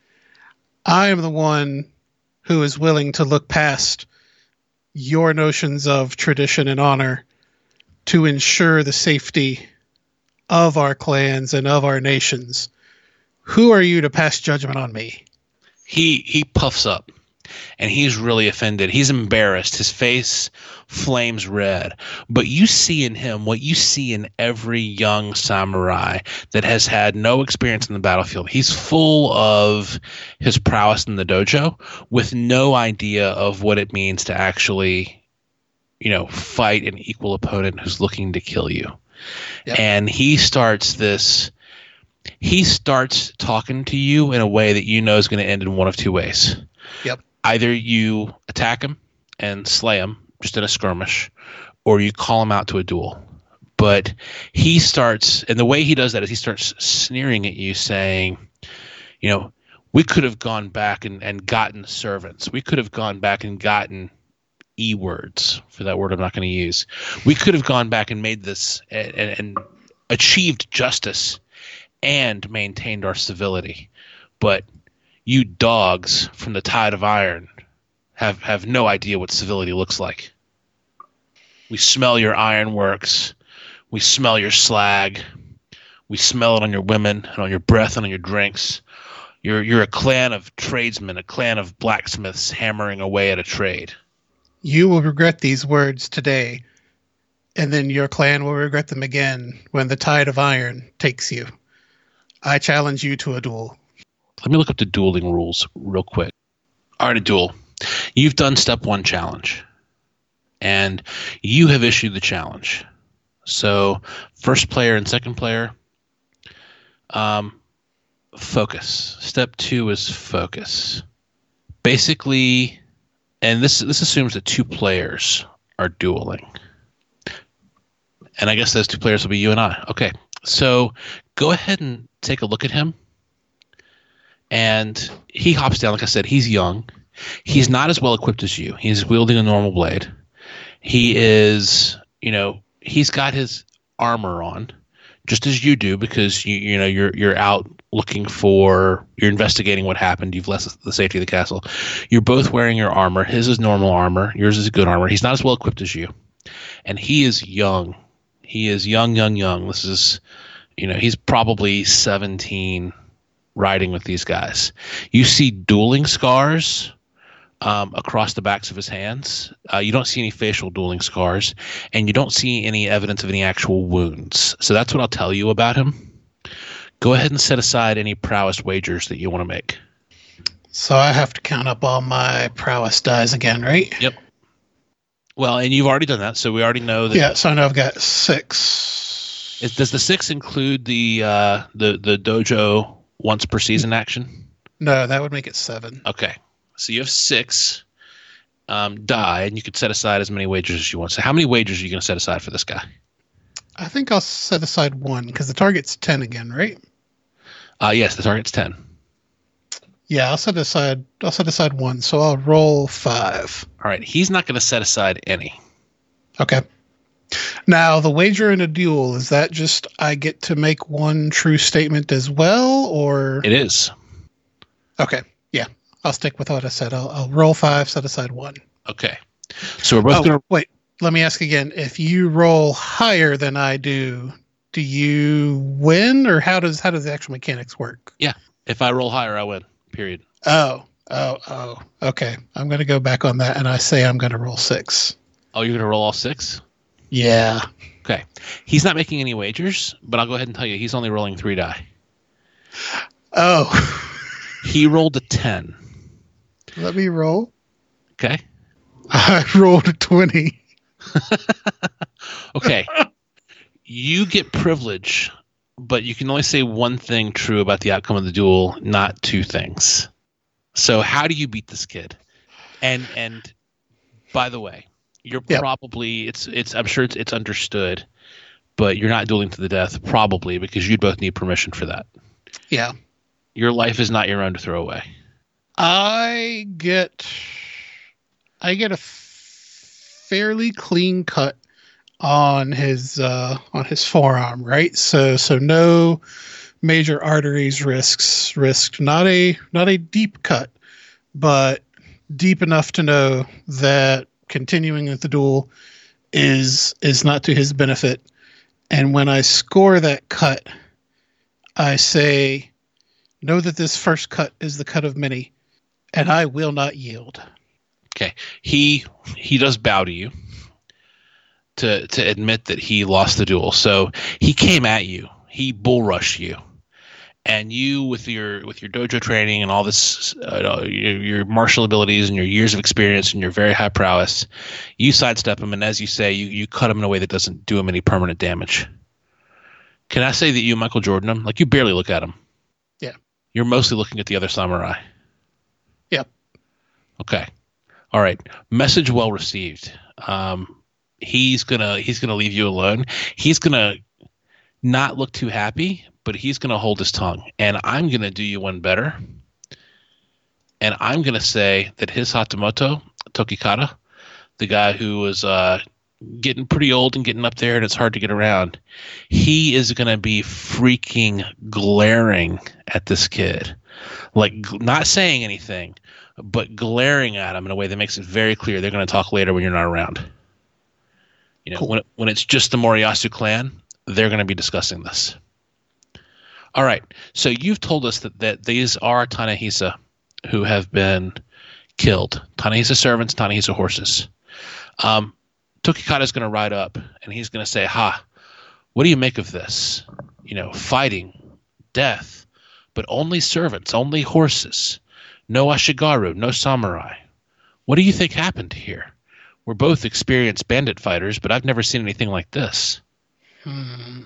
I am the one who is willing to look past your notions of tradition and honor to ensure the safety of our clans and of our nations. Who are you to pass judgment on me?" He he puffs up, and he's really offended. He's embarrassed. His face flames red. But you see in him what you see in every young samurai that has had no experience in the battlefield. He's full of his prowess in the dojo with no idea of what it means to actually, you know, fight an equal opponent who's looking to kill you. Yep. And he starts this he starts talking to you in a way that you know is going to end in one of two ways. Yep. Either you attack him and slay him just in a skirmish, or you call him out to a duel. But he starts, and the way he does that is he starts sneering at you, saying, you know, we could have gone back and, and gotten servants. We could have gone back and gotten E words, for that word I'm not going to use. We could have gone back and made this and, and, and achieved justice and maintained our civility. But you dogs from the Tide of Iron have, have no idea what civility looks like. We smell your ironworks. We smell your slag. We smell it on your women and on your breath and on your drinks. You're you're a clan of tradesmen, a clan of blacksmiths hammering away at a trade. You will regret these words today, and then your clan will regret them again when the tide of iron takes you. I challenge you to a duel. Let me look up the dueling rules real quick. All right, a duel. You've done step one challenge, and you have issued the challenge. So first player and second player, um, focus. Step two is focus. Basically, and this this assumes that two players are dueling. And I guess those two players will be you and I. Okay. So go ahead and take a look at him. And he hops down. Like I said, he's young. He's not as well equipped as you. He's wielding a normal blade. He is, you know, he's got his armor on, just as you do, because you you know you're you're out looking for, you're investigating what happened. You've left the safety of the castle. You're both wearing your armor. His is normal armor. Yours is good armor. He's not as well equipped as you, and he is young. He is young, young, young. This is, you know, he's probably seventeen, riding with these guys. You see dueling scars um, across the backs of his hands. Uh, you don't see any facial dueling scars, and you don't see any evidence of any actual wounds. So that's what I'll tell you about him. Go ahead and set aside any prowess wagers that you want to make. So I have to count up all my prowess dies again, right? Yep. Well, and you've already done that, so we already know that. Yeah, so I know I've got six. Is, does the six include the uh, the the dojo once per season action? No, that would make it seven. Okay. So you have six um, die, and you could set aside as many wagers as you want. So how many wagers are you going to set aside for this guy? I think I'll set aside one, because the target's ten again, right? Uh, yes, the target's ten. Yeah, I'll set aside I'll set aside one, so I'll roll five. All right. He's not going to set aside any. Okay. Now, the wager in a duel, is that just I get to make one true statement as well, or? It is. Okay. Yeah. I'll stick with what I said. I'll, I'll roll five, set aside one. Okay. So we're both oh, going to... Wait. Let me ask again. If you roll higher than I do, do you win, or how does how does the actual mechanics work? Yeah. If I roll higher, I win. Period. Oh. Oh. Oh. Okay. I'm going to go back on that, and I say I'm going to roll six. Oh, you're going to roll all six? Yeah. Okay. He's not making any wagers, but I'll go ahead and tell you he's only rolling three die. Oh. He rolled a ten. Let me roll. Okay. I rolled a twenty. Okay. You get privilege, but you can only say one thing true about the outcome of the duel, not two things. So how do you beat this kid? And and by the way, you're yep. probably it's it's I'm sure it's it's understood, but you're not dueling to the death, probably, because you'd both need permission for that. Yeah. Your life is not your own to throw away. I get I get a fairly clean cut on his uh, on his forearm, right? So so no major arteries risks risked. Not a not a deep cut, but deep enough to know that continuing with the duel is is not to his benefit. And when I score that cut, I say, know that this first cut is the cut of many, and I will not yield. Okay. He he does bow to you to to admit that he lost the duel. So he came at you. He bull rushed you. And you, with your with your dojo training and all this, uh, your, your martial abilities and your years of experience and your very high prowess, you sidestep him, and as you say, you, you cut him in a way that doesn't do him any permanent damage. Can I say that you Michael Jordan him? Like, you barely look at him. Yeah. You're mostly looking at the other samurai. Yep. Okay. All right. Message well received. Um, he's gonna he's gonna leave you alone. He's gonna not look too happy, but he's going to hold his tongue. And I'm going to do you one better. And I'm going to say that his Hatamoto, Tokikata, the guy who was uh, getting pretty old and getting up there and it's hard to get around, he is going to be freaking glaring at this kid. Like, not saying anything, but glaring at him in a way that makes it very clear they're going to talk later when you're not around. You know, cool. when, when it's just the Moriyasu clan, they're going to be discussing this. All right. So you've told us that, that these are Tanehisa who have been killed. Tanehisa servants, Tanehisa horses. Um, Tokikata is going to ride up and he's going to say, ha, what do you make of this? You know, fighting, death, but only servants, only horses. No Ashigaru, no samurai. What do you think happened here? We're both experienced bandit fighters, but I've never seen anything like this. Hmm.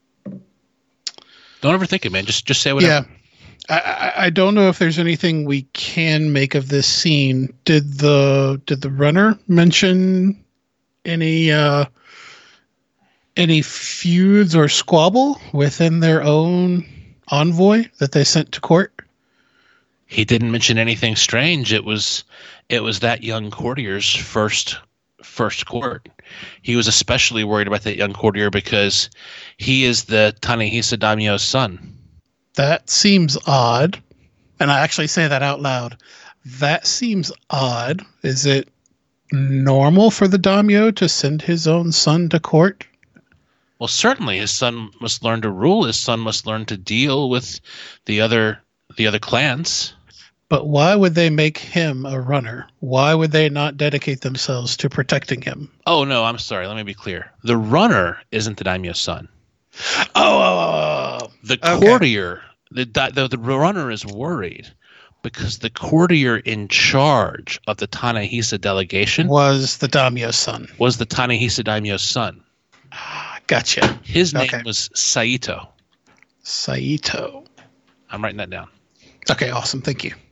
Don't overthink it, man. Just just say whatever. Yeah, I, I don't know if there's anything we can make of this scene. Did the did the runner mention any uh, any feuds or squabble within their own envoy that they sent to court? He didn't mention anything strange. It was it was that young courtier's first first court. He was especially worried about that young courtier because he is the Ta-Nehisa daimyo's son. That seems odd. And I actually say that out loud. That seems odd. Is it normal for the daimyo to send his own son to court? Well, certainly his son must learn to rule. His son must learn to deal with the other the other clans. But why would they make him a runner? Why would they not dedicate themselves to protecting him? Oh, no, I'm sorry. Let me be clear. The runner isn't the daimyo's son. Oh, oh, oh, oh. The Okay. courtier, the, the the runner is worried because the courtier in charge of the Ta-Nehisa delegation Was the daimyo's son. was the Ta-Nehisa daimyo's son. Gotcha. His name Okay. was Saito. Saito. I'm writing that down. Okay, awesome. Thank you.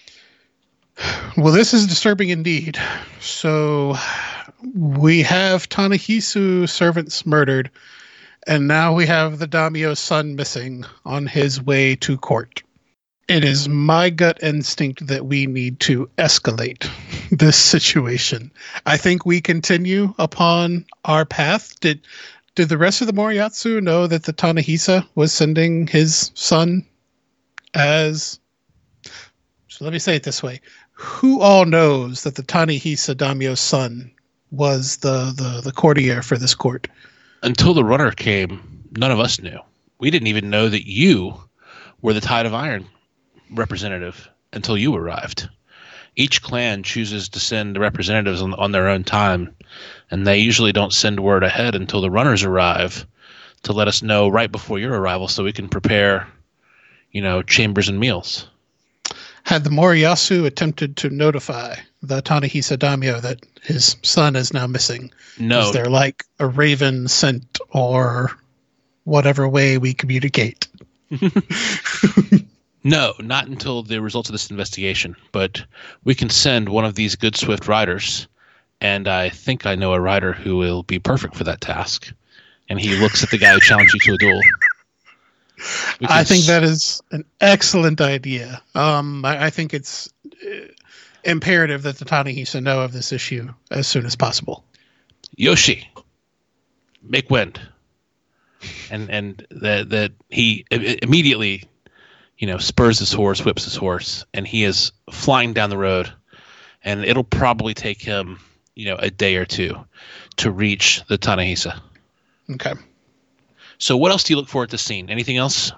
Well, this is disturbing indeed. So we have Ta-Nehisa servants murdered, and now we have the daimyo's son missing on his way to court. It is my gut instinct that we need to escalate this situation. I think we continue upon our path. Did did the rest of the Moriyasu know that the Ta-Nehisa was sending his son as... So let me say it this way. Who all knows that the Ta-Nehisa daimyo's son was the, the, the courtier for this court? Until the runner came, none of us knew. We didn't even know that you were the Tide of Iron representative until you arrived. Each clan chooses to send representatives on, on their own time, and they usually don't send word ahead until the runners arrive to let us know right before your arrival so we can prepare, you know, chambers and meals. Had the Moriyasu attempted to notify the Ta-Nehisa daimyo that his son is now missing? No. Is there like a raven sent or whatever way we communicate? No, not until the results of this investigation. But we can send one of these good swift riders, and I think I know a rider who will be perfect for that task. And he looks at the guy who challenged you to a duel. We can I think s- that is an excellent idea. Um, I, I think it's uh, imperative that the Ta-Nehisa know of this issue as soon as possible. Yoshi, make wind. And and that that he i- immediately, you know, spurs his horse, whips his horse, and he is flying down the road. And it'll probably take him, you know, a day or two to reach the Ta-Nehisa. Okay. So what else do you look for at this scene? Anything else?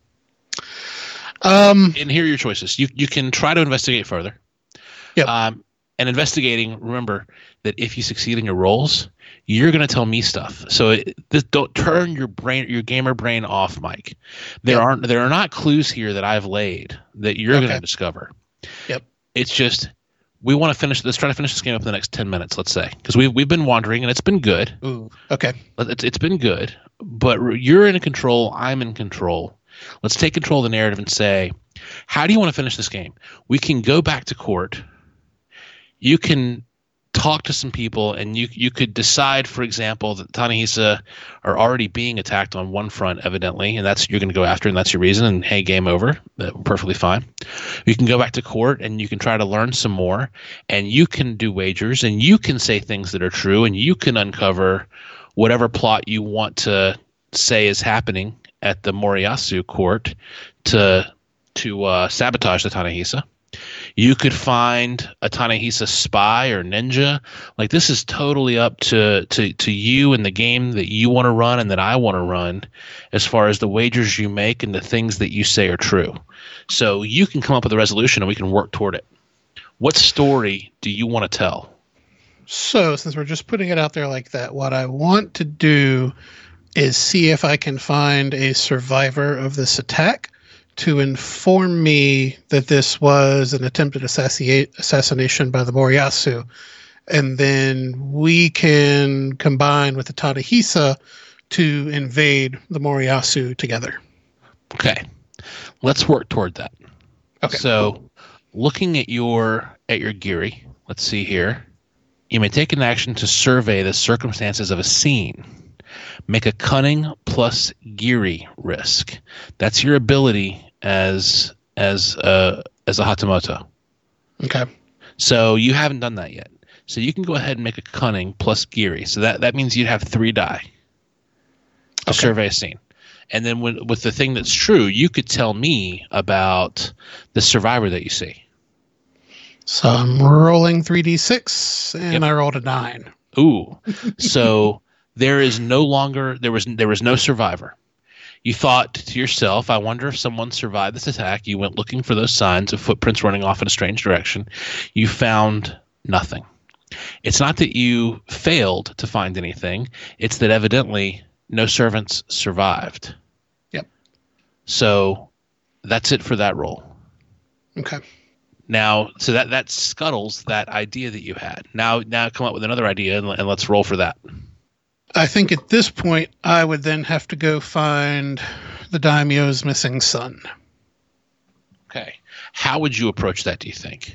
Um, And here are your choices. You you can try to investigate further. Yep. Um, and investigating, remember that if you succeed in your roles, you're going to tell me stuff. So it, this, don't turn your brain, your gamer brain off, Mike. There Yep. aren't there are not clues here that I've laid that you're going Okay. to discover. Yep. It's just we want to finish. Let's try to finish this game up in the next ten minutes. Let's say because we've we've been wandering and it's been good. ooh, okay. It's, it's been good, but you're in control. I'm in control. Let's take control of the narrative and say, how do you want to finish this game? We can go back to court. You can talk to some people, and you you could decide, for example, that Ta-Nehisa are already being attacked on one front, evidently, and that's you're going to go after, and that's your reason. And hey, game over. Uh, perfectly fine. You can go back to court, and you can try to learn some more, and you can do wagers, and you can say things that are true, and you can uncover whatever plot you want to say is happening at the Moriyasu court to to uh, sabotage the Ta-Nehisa. You could find a Ta-Nehisa spy or ninja. Like this is totally up to, to, to you and the game that you want to run and that I want to run as far as the wagers you make and the things that you say are true. So you can come up with a resolution and we can work toward it. What story do you want to tell? So, since we're just putting it out there like that, what I want to do is see if I can find a survivor of this attack to inform me that this was an attempted assassinate, assassination by the Moriyasu. And then we can combine with the Ta-Nehisa to invade the Moriyasu together. Okay. Let's work toward that. Okay. So looking at your at your Geary, let's see here. You may take an action to survey the circumstances of a scene. Make a cunning plus Giri risk. That's your ability as as a as a Hatamoto. Okay. So you haven't done that yet. So you can go ahead and make a cunning plus Giri. So that, that means you'd have three die to Okay. survey a scene. And then when, with the thing that's true, you could tell me about the survivor that you see. So I'm rolling three d six, and Yep. I rolled a nine. Ooh. So there is no longer there was there was no survivor. You thought to yourself, I wonder if someone survived this attack. You went looking for those signs of footprints running off in a strange direction. You found nothing. It's not that you failed to find anything. It's that evidently no servants survived. Yep. So that's it for that roll. Okay. Now, so that that scuttles that idea that you had. Now, now come up with another idea, and, and let's roll for that. I think at this point, I would then have to go find the daimyo's missing son. Okay. How would you approach that, do you think?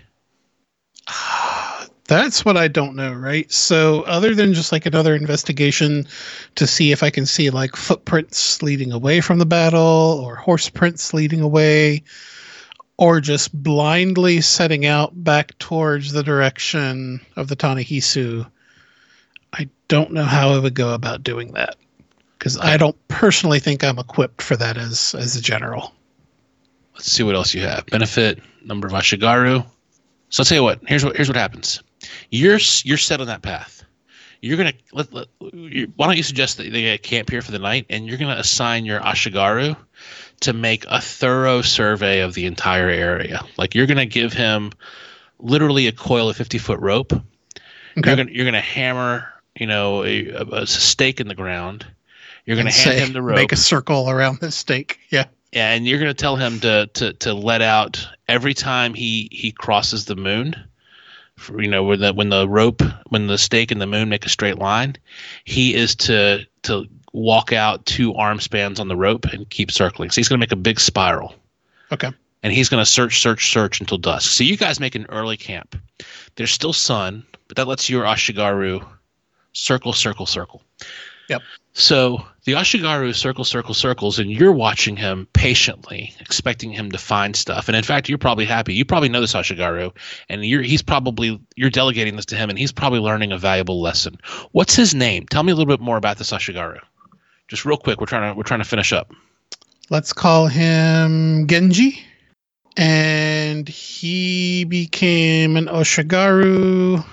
That's what I don't know, right? So other than just like another investigation to see if I can see like footprints leading away from the battle or horse prints leading away, or just blindly setting out back towards the direction of the Tanahisu, I don't know how I would go about doing that, because I don't personally think I'm equipped for that as as a general. Let's see what else you have. Benefit, number of Ashigaru. So I'll tell you what. Here's what here's what happens. You're you're set on that path. You're gonna let, let you, why don't you suggest that they camp here for the night, and you're gonna assign your Ashigaru to make a thorough survey of the entire area. Like you're gonna give him literally a coil of fifty foot rope. Okay. You're gonna you're gonna hammer, you know, a, a stake in the ground. You're gonna And hand say, him the rope. Make a circle around the stake. Yeah. And you're going to tell him to, to, to let out every time he, he crosses the moon. For, you know, when the when the rope, when the stake and the moon make a straight line, he is to to walk out two arm spans on the rope and keep circling. So he's going to make a big spiral. Okay. And he's going to search, search, search until dusk. So you guys make an early camp. There's still sun, but that lets your Ashigaru circle, circle, circle. Yep. So the Ashigaru circle, circle, circles, and you're watching him patiently, expecting him to find stuff. And in fact, you're probably happy. You probably know this Ashigaru, and you're he's probably you're delegating this to him, and he's probably learning a valuable lesson. What's his name? Tell me a little bit more about this Ashigaru. Just real quick. We're trying to we're trying to finish up. Let's call him Genji. And he became an Ashigaru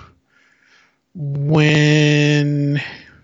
when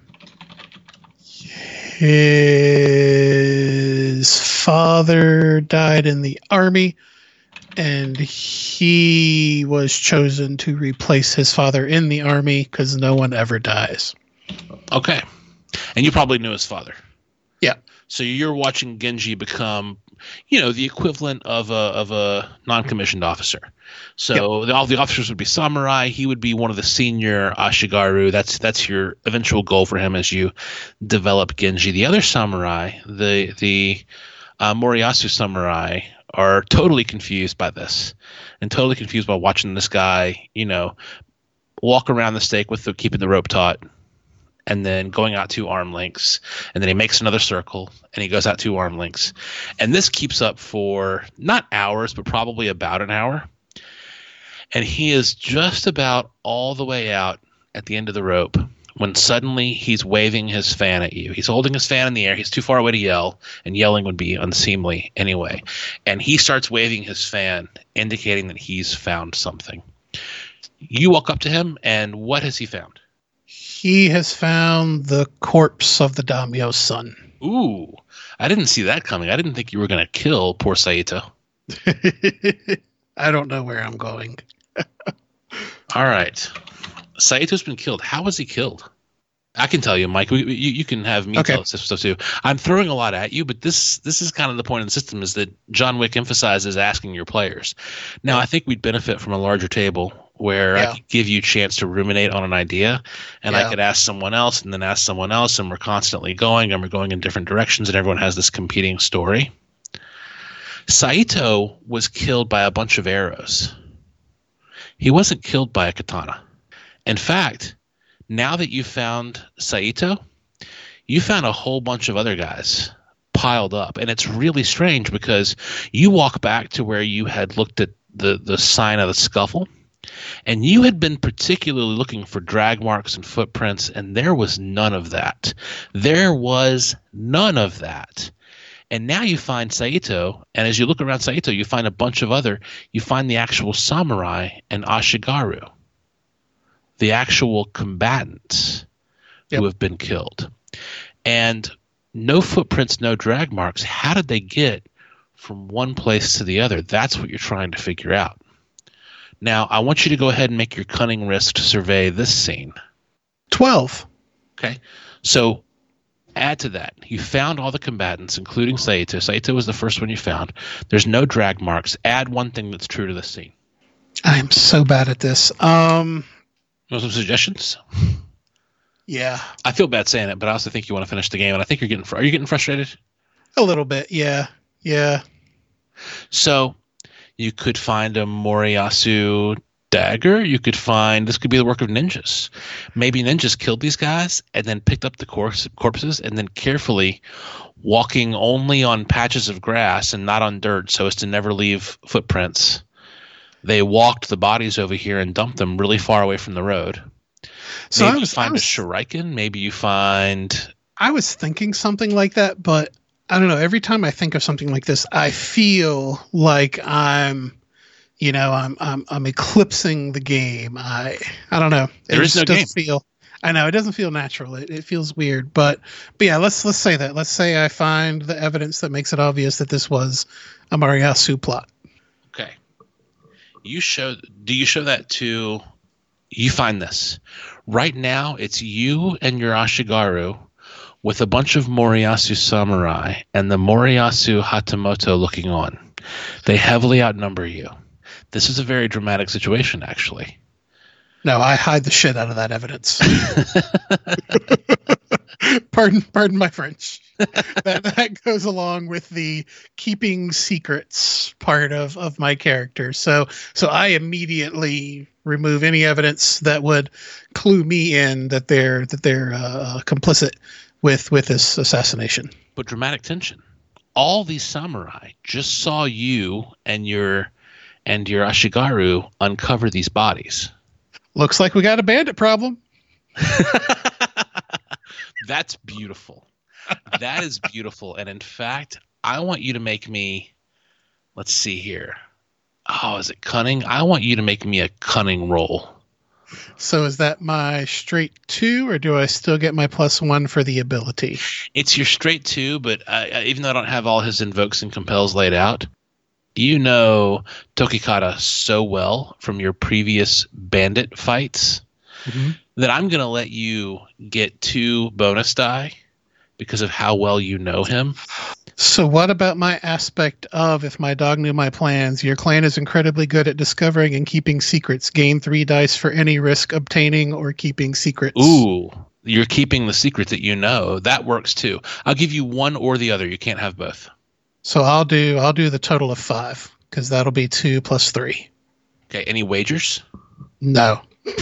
his father died in the army, and he was chosen to replace his father in the army because no one ever dies. Okay. And you probably knew his father. Yeah. So you're watching Genji become, you know, the equivalent of a of a non-commissioned officer. So the, all the officers would be samurai. He would be one of the senior Ashigaru. That's that's your eventual goal for him as you develop Genji. The other samurai, the the uh, Moriyasu samurai, are totally confused by this, and totally confused by watching this guy, you know, walk around the stake with the keeping the rope taut, and then going out two arm lengths, and then he makes another circle, and he goes out two arm lengths. And this keeps up for not hours, but probably about an hour. And he is just about all the way out at the end of the rope when suddenly he's waving his fan at you. He's holding his fan in the air. He's too far away to yell, and yelling would be unseemly anyway. And he starts waving his fan, indicating that he's found something. You walk up to him, and what has he found? He has found the corpse of the daimyo's son. Ooh, I didn't see that coming. I didn't think you were going to kill poor Saito. I don't know where I'm going. All right. Saito's been killed. How was he killed? I can tell you, Mike. We, you, you can have me Okay. tell us this stuff too. I'm throwing a lot at you, but this this is kind of the point of the system, is that John Wick emphasizes asking your players. Now, I think we'd benefit from a larger table where Yeah. I could give you a chance to ruminate on an idea, and I Yeah. could ask someone else, and then ask someone else, and we're constantly going, and we're going in different directions, and everyone has this competing story. Saito was killed by a bunch of arrows. He wasn't killed by a katana. In fact, now that you've found Saito, you found a whole bunch of other guys piled up. And it's really strange because you walk back to where you had looked at the, the sign of the scuffle, and you had been particularly looking for drag marks and footprints, and there was none of that. There was none of that. And now you find Saito, and as you look around Saito, you find a bunch of other, you find the actual samurai and Ashigaru, the actual combatants Yep. who have been killed. And no footprints, no drag marks. How did they get from one place to the other? That's what you're trying to figure out. Now, I want you to go ahead and make your cunning risk to survey this scene. twelve. Okay? So add to that. You found all the combatants, including Saito. Saito was the first one you found. There's no drag marks. Add one thing that's true to this scene. I am so bad at this. Um, You want some suggestions? yeah, I feel bad saying it, but I also think you want to finish the game, and I think you're getting. Fr- Are you getting frustrated? a little bit. Yeah, yeah. So you could find a Moriyasu dagger. You could find this could be the work of ninjas. Maybe ninjas killed these guys and then picked up the corpse, corpses and then carefully walking only on patches of grass and not on dirt so as to never leave footprints. They walked the bodies over here and dumped them really far away from the road. So Maybe I was, you find I was, a shuriken. Maybe you find I was thinking something like that, but I don't know. Every time I think of something like this, I feel like I'm, you know, I'm I'm I'm eclipsing the game. I I don't know. It There is just no doesn't feel. I know it doesn't feel natural. It it feels weird. But but yeah, let's let's say that. Let's say I find the evidence that makes it obvious that this was a Mariyasu plot. Okay. You show do you show that to you find this. Right now it's you and your Ashigaru with a bunch of Moriyasu samurai and the Moriyasu Hatamoto looking on. They heavily outnumber you. This is a very dramatic situation, actually. No, I hide the shit out of that evidence. pardon, pardon my French. that that goes along with the keeping secrets part of, of my character. So so I immediately remove any evidence that would clue me in that they're that they're uh, complicit with with this assassination. But dramatic tension. All these samurai just saw you and your and your Ashigaru uncover these bodies. Looks like we got a bandit problem. That's beautiful. That is beautiful. And in fact, I want you to make me, let's see here. Oh, is it cunning? I want you to make me a cunning roll. So is that my straight two, or do I still get my plus one for the ability? It's your straight two, but uh, even though I don't have all his invokes and compels laid out, you know Tokikata so well from your previous bandit fights Mm-hmm. that I'm going to let you get two bonus die because of how well you know him. So what about my aspect of if my dog knew my plans? Your clan is incredibly good at discovering and keeping secrets. Gain three dice for any risk obtaining or keeping secrets. Ooh, you're keeping the secret that you know. That works too. I'll give you one or the other. You can't have both. So I'll do I'll do the total of five because that'll be two plus three. Okay, any wagers? No.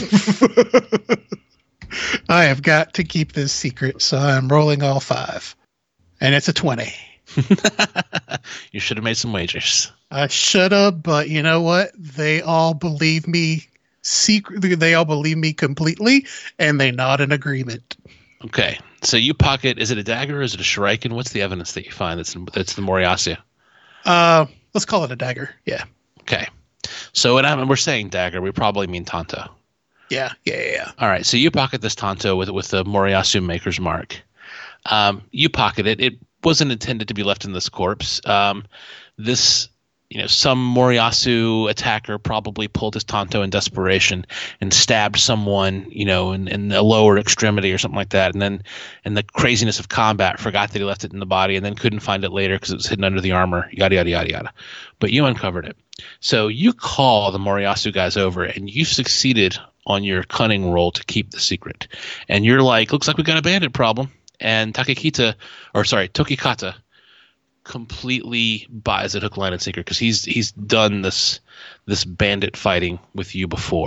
I have got to keep this secret, so I'm rolling all five. And it's a twenty. You should have made some wagers. I should have, but you know what? They all believe me secretly. They all believe me completely, and they nod in agreement. Okay, so you pocket, is it a dagger or is it a shuriken? What's the evidence that you find that's, that's the Moriyasu? Uh, let's call it a dagger. Yeah. Okay, so when I'm, we're saying dagger, we probably mean Tanto. Yeah, yeah, yeah, yeah. All right, so you pocket this Tanto with with the Moriyasu Maker's Mark. Um, you pocket it. It wasn't intended to be left in this corpse. Um, this, you know, some Moriyasu attacker probably pulled his Tanto in desperation and stabbed someone, you know, in, in the lower extremity or something like that. And then, in the craziness of combat, forgot that he left it in the body and then couldn't find it later because it was hidden under the armor. Yada yada yada yada. But you uncovered it. So you call the Moriyasu guys over, and you've succeeded on your cunning roll to keep the secret. And you're like, looks like we got a bandit problem. And Takekita, or sorry, Tokikata, completely buys it hook, line, and sinker because he's he's done this this bandit fighting with you before.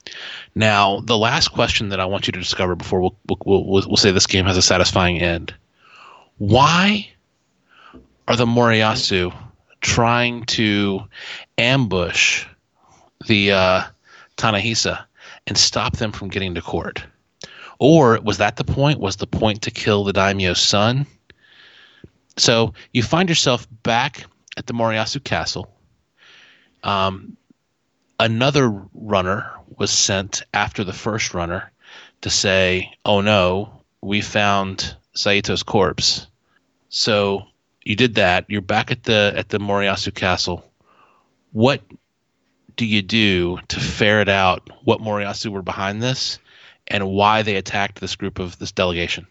Now, the last question that I want you to discover before we'll, we'll, we'll, we'll say this game has a satisfying end. Why are the Moriyasu trying to ambush the uh, Tanahisa and stop them from getting to court? Or was that the point? Was the point to kill the daimyo's son? So you find yourself back at the Moriyasu castle. Um, another runner was sent after the first runner to say, oh no, we found Saito's corpse. So you did that. You're back at the at the Moriyasu castle. What do you do to ferret out what Moriyasu were behind this and why they attacked this group of this delegation?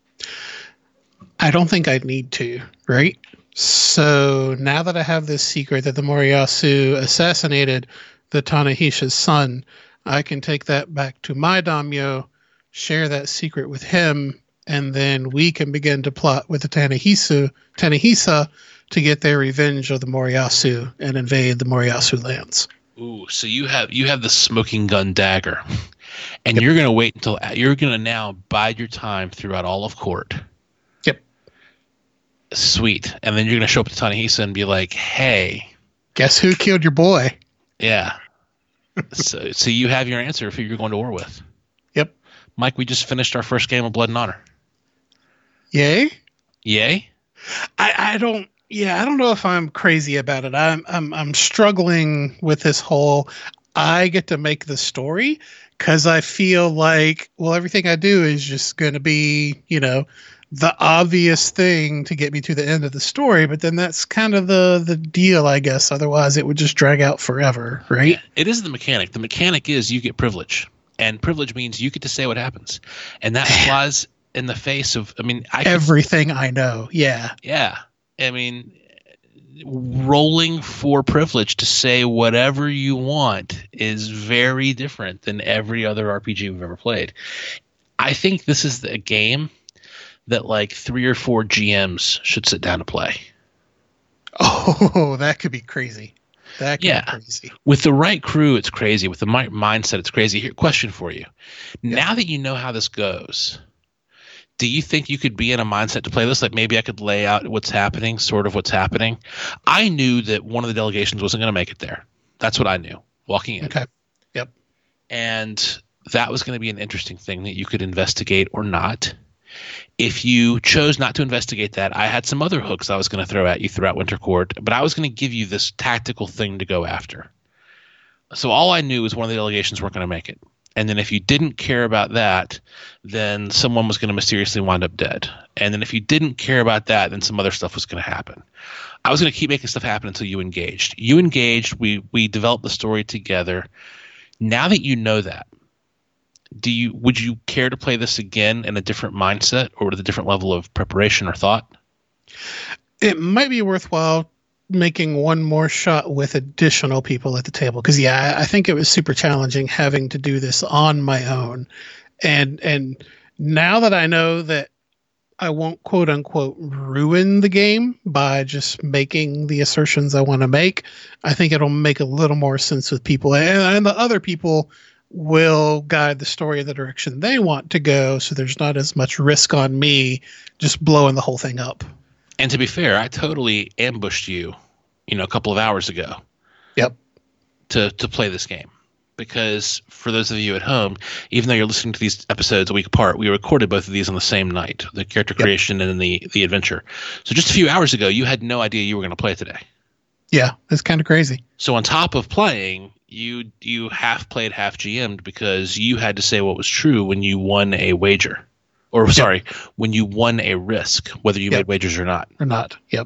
I don't think I'd need to, right? So now that I have this secret that the Moriyasu assassinated the Tanahisha's son, I can take that back to my daimyo, share that secret with him, and then we can begin to plot with the Tanahisu, Tanahisa to get their revenge of the Moriyasu and invade the Moriyasu lands. Ooh, so you have you have the smoking gun dagger, and yep. You're going to wait until you're going to now bide your time throughout all of court. Yep. Sweet, and then you're going to show up to Tanahisa and be like, "Hey, guess who killed your boy?" Yeah. so, so you have your answer for who you're going to war with. Yep. Mike, we just finished our first game of Blood and Honor. Yay? Yay? I, I don't. Yeah, I don't know if I'm crazy about it. I'm I'm I'm struggling with this whole. I get to make the story because I feel like, well, everything I do is just going to be, you know, the obvious thing to get me to the end of the story. But then that's kind of the the deal, I guess. Otherwise, it would just drag out forever, right? It is the mechanic. The mechanic is you get privilege, and privilege means you get to say what happens, and that flies in the face of. I mean, I everything could, I know. Yeah. Yeah. I mean, rolling for privilege to say whatever you want is very different than every other R P G we've ever played. I think this is a game that like three or four G Ms should sit down to play. Oh, that could be crazy. That could yeah. be crazy. With the right crew, it's crazy. With the mi- mindset, it's crazy. Here, question for you. Yeah. Now that you know how this goes, do you think you could be in a mindset to play this? Like maybe I could lay out what's happening, sort of what's happening. I knew that one of the delegations wasn't going to make it there. That's what I knew walking in. Okay. Yep. And that was going to be an interesting thing that you could investigate or not. If you chose not to investigate that, I had some other hooks I was going to throw at you throughout Winter Court, but I was going to give you this tactical thing to go after. So all I knew was one of the delegations weren't going to make it. And then if you didn't care about that, then someone was going to mysteriously wind up dead. And then if you didn't care about that, then some other stuff was going to happen. I was going to keep making stuff happen until you engaged. You engaged. We we developed the story together. Now that you know that, do you would you care to play this again in a different mindset or with a different level of preparation or thought? It might be worthwhile making one more shot with additional people at the table, because yeah, I think it was super challenging having to do this on my own, and and now that I know that I won't quote unquote ruin the game by just making the assertions I want to make, I think it'll make a little more sense with people, and, and the other people will guide the story in the direction they want to go, so there's not as much risk on me just blowing the whole thing up. And to be fair, I totally ambushed you, you know, a couple of hours ago. Yep. To to play this game. Because for those of you at home, even though you're listening to these episodes a week apart, we recorded both of these on the same night, the character yep. creation and then the, the adventure. So just a few hours ago, you had no idea you were going to play today. Yeah, it's kind of crazy. So on top of playing, you you half played, half G M'd because you had to say what was true when you won a wager. Or yep. sorry, when you won a risk, whether you yep. made wagers or not. Or not. Yep.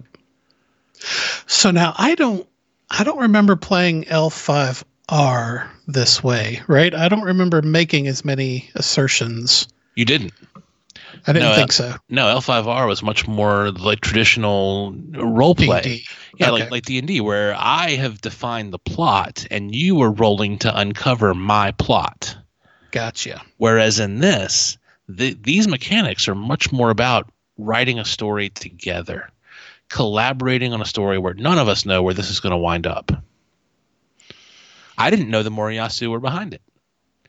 So now I don't I don't remember playing L five R this way, right? I don't remember making as many assertions. You didn't. I didn't no, think so. No, L five R was much more like traditional role play. D and D. Yeah, okay. like like D and D, where I have defined the plot and you were rolling to uncover my plot. Gotcha. Whereas in this, The, these mechanics are much more about writing a story together, collaborating on a story where none of us know where this is going to wind up. I didn't know the Moriyasu were behind it.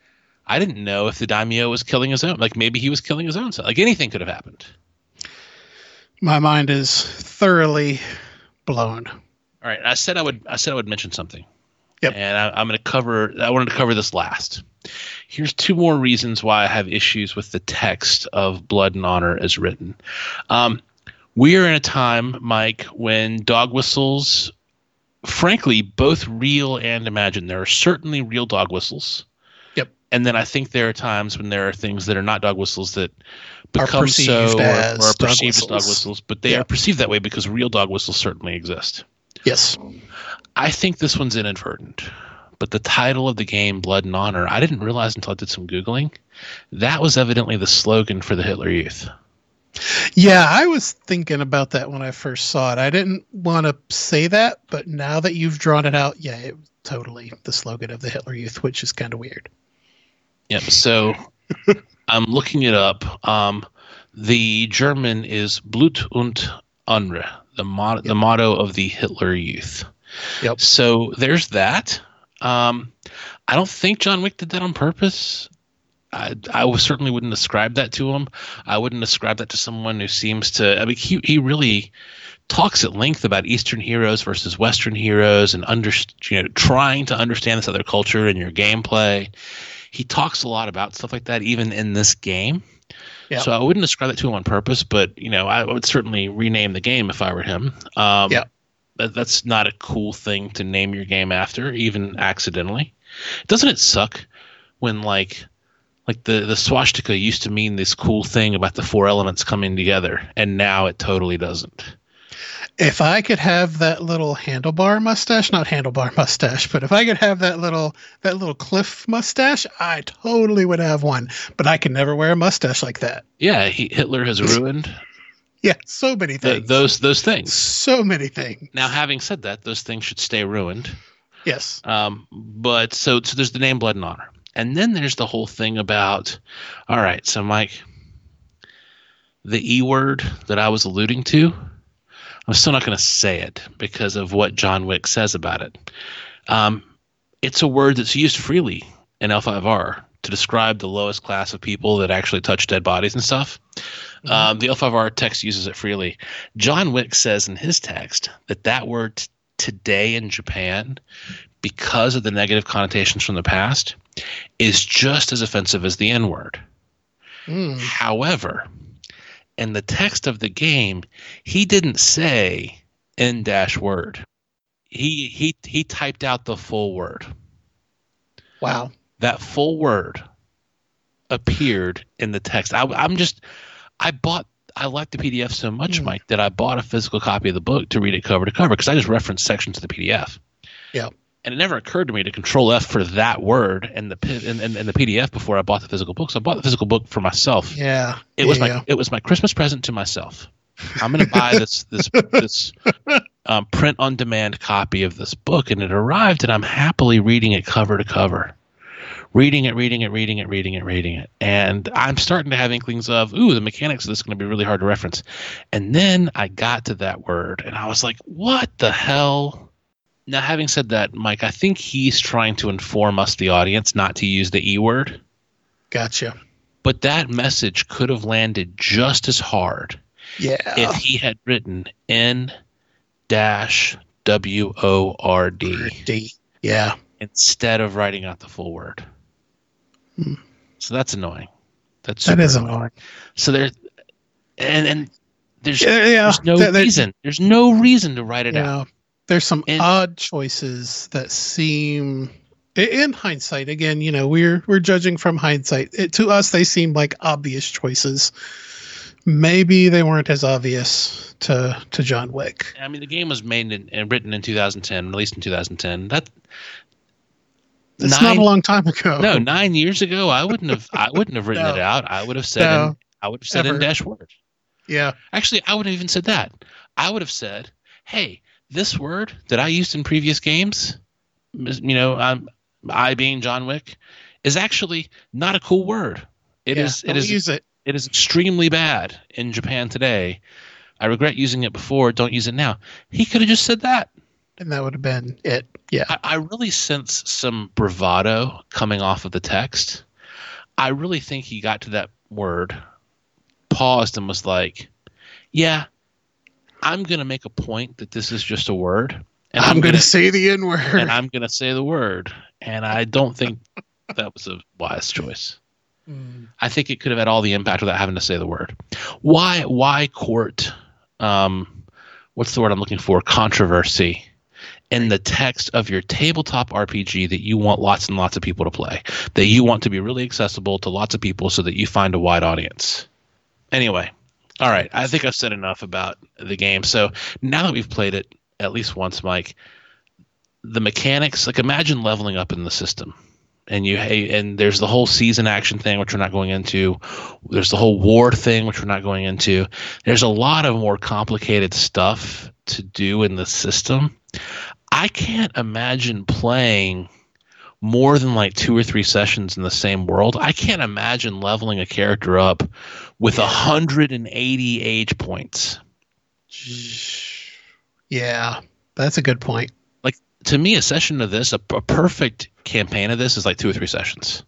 I didn't know if the daimyo was killing his own. Like maybe he was killing his own son. Like anything could have happened. My mind is thoroughly blown. All right, I said I would. I said I would mention something. Yep. And I, I'm going to cover. I wanted to cover this last. Here's two more reasons why I have issues with the text of Blood and Honor as written. Um, we are in a time, Mike, when dog whistles, frankly, both real and imagined. There are certainly real dog whistles. Yep. And then I think there are times when there are things that are not dog whistles that become perceived so or, as or are dog perceived as dog whistles. whistles, but they Yeah. are perceived that way because real dog whistles certainly exist. Yes. I think this one's inadvertent, but the title of the game, Blood and Honor, I didn't realize until I did some Googling. That was evidently the slogan for the Hitler Youth. Yeah, I was thinking about that when I first saw it. I didn't want to say that, but now that you've drawn it out, yeah, it was totally the slogan of the Hitler Youth, which is kind of weird. Yep. So I'm looking it up. Um, the German is Blut und Honor, the, mot- yep. the motto of the Hitler Youth. Yep. So there's that. Um, I don't think John Wick did that on purpose. I, I certainly wouldn't ascribe that to him. I wouldn't ascribe that to someone who seems to. I mean, he he really talks at length about Eastern heroes versus Western heroes, and under you know trying to understand this other culture in your gameplay. He talks a lot about stuff like that, even in this game. Yep. So I wouldn't ascribe that to him on purpose, but you know, I would certainly rename the game if I were him. Um, yeah, that, that's not a cool thing to name your game after, even accidentally. Doesn't it suck when like like the the swastika used to mean this cool thing about the four elements coming together, and now it totally doesn't? If I could have that little handlebar mustache, not handlebar mustache, but if I could have that little that little cliff mustache, I totally would have one. But I can never wear a mustache like that. Yeah, he, Hitler has ruined. Yeah, so many things. The, those those things. So many things. Now, having said that, those things should stay ruined. Yes. Um. But so so there's the name Blood and Honor, and then there's the whole thing about. All right, so Mike, the E word that I was alluding to. I'm still not going to say it because of what John Wick says about it. Um, it's a word that's used freely in L five R to describe the lowest class of people that actually touch dead bodies and stuff. Mm-hmm. Um, the L five R text uses it freely. John Wick says in his text that that word t- today in Japan, because of the negative connotations from the past, is just as offensive as the N word. Mm. However, in the text of the game, he didn't say N dash word. He he he typed out the full word. Wow. That full word appeared in the text. I, I'm just, I bought, I liked the P D F so much, mm. Mike, that I bought a physical copy of the book to read it cover to cover because I just referenced sections of the P D F. Yeah. And it never occurred to me to control F for that word and the and, and, and the P D F before I bought the physical book. So I bought the physical book for myself. Yeah, it yeah, was my yeah. it was my Christmas present to myself. I'm going to buy this this this um, print on demand copy of this book, and it arrived, and I'm happily reading it cover to cover, reading it, reading it, reading it, reading it, reading it, and I'm starting to have inklings of, ooh, the mechanics of this is going to be really hard to reference. And then I got to that word, and I was like, what the hell? Now, having said that, Mike, I think he's trying to inform us, the audience, not to use the E word. Gotcha. But that message could have landed just as hard yeah. if he had written N dash W O R D. D. Yeah. Instead of writing out the full word. Hmm. So that's annoying. That's that is annoying. annoying. So there, and and there's, yeah, yeah. there's no that, reason. There's no reason to write it yeah. out. There's some and, odd choices that seem, in hindsight, again, you know, we're we're judging from hindsight. It, to us, they seem like obvious choices. Maybe they weren't as obvious to to John Wick. I mean, the game was made in, and written in two thousand ten, released in two thousand ten. That it's nine, not a long time ago. No, nine years ago, I wouldn't have. I wouldn't have written no. it out. I would have said. No, in, I would have said in dash word. Yeah. Actually, I wouldn't have even said that. I would have said, "Hey, this word that I used in previous games, you know, um, I being John Wick, is actually not a cool word. It yeah, is. It don't is. Use it. It is extremely bad in Japan today. I regret using it before. Don't use it now." He could have just said that, and that would have been it. Yeah. I, I really sense some bravado coming off of the text. I really think he got to that word, paused, and was like, yeah, I'm going to make a point that this is just a word. And I'm, I'm going to gonna, say the N word. And I'm going to say the word. And I don't think that was a wise choice. Mm. I think it could have had all the impact without having to say the word. Why, why court, um, what's the word I'm looking for? Controversy in the text of your tabletop R P G that you want lots and lots of people to play, that you want to be really accessible to lots of people so that you find a wide audience. Anyway, all right. I think I've said enough about the game. So now that we've played it at least once, Mike, the mechanics, like imagine leveling up in the system. And you and there's the whole season action thing, which we're not going into. There's the whole war thing, which we're not going into. There's a lot of more complicated stuff to do in the system. I can't imagine playing more than like two or three sessions in the same world. I can't imagine leveling a character up with one hundred eighty age points. Yeah, that's a good point. Like, to me, a session of this, a, a perfect campaign of this is like two or three sessions.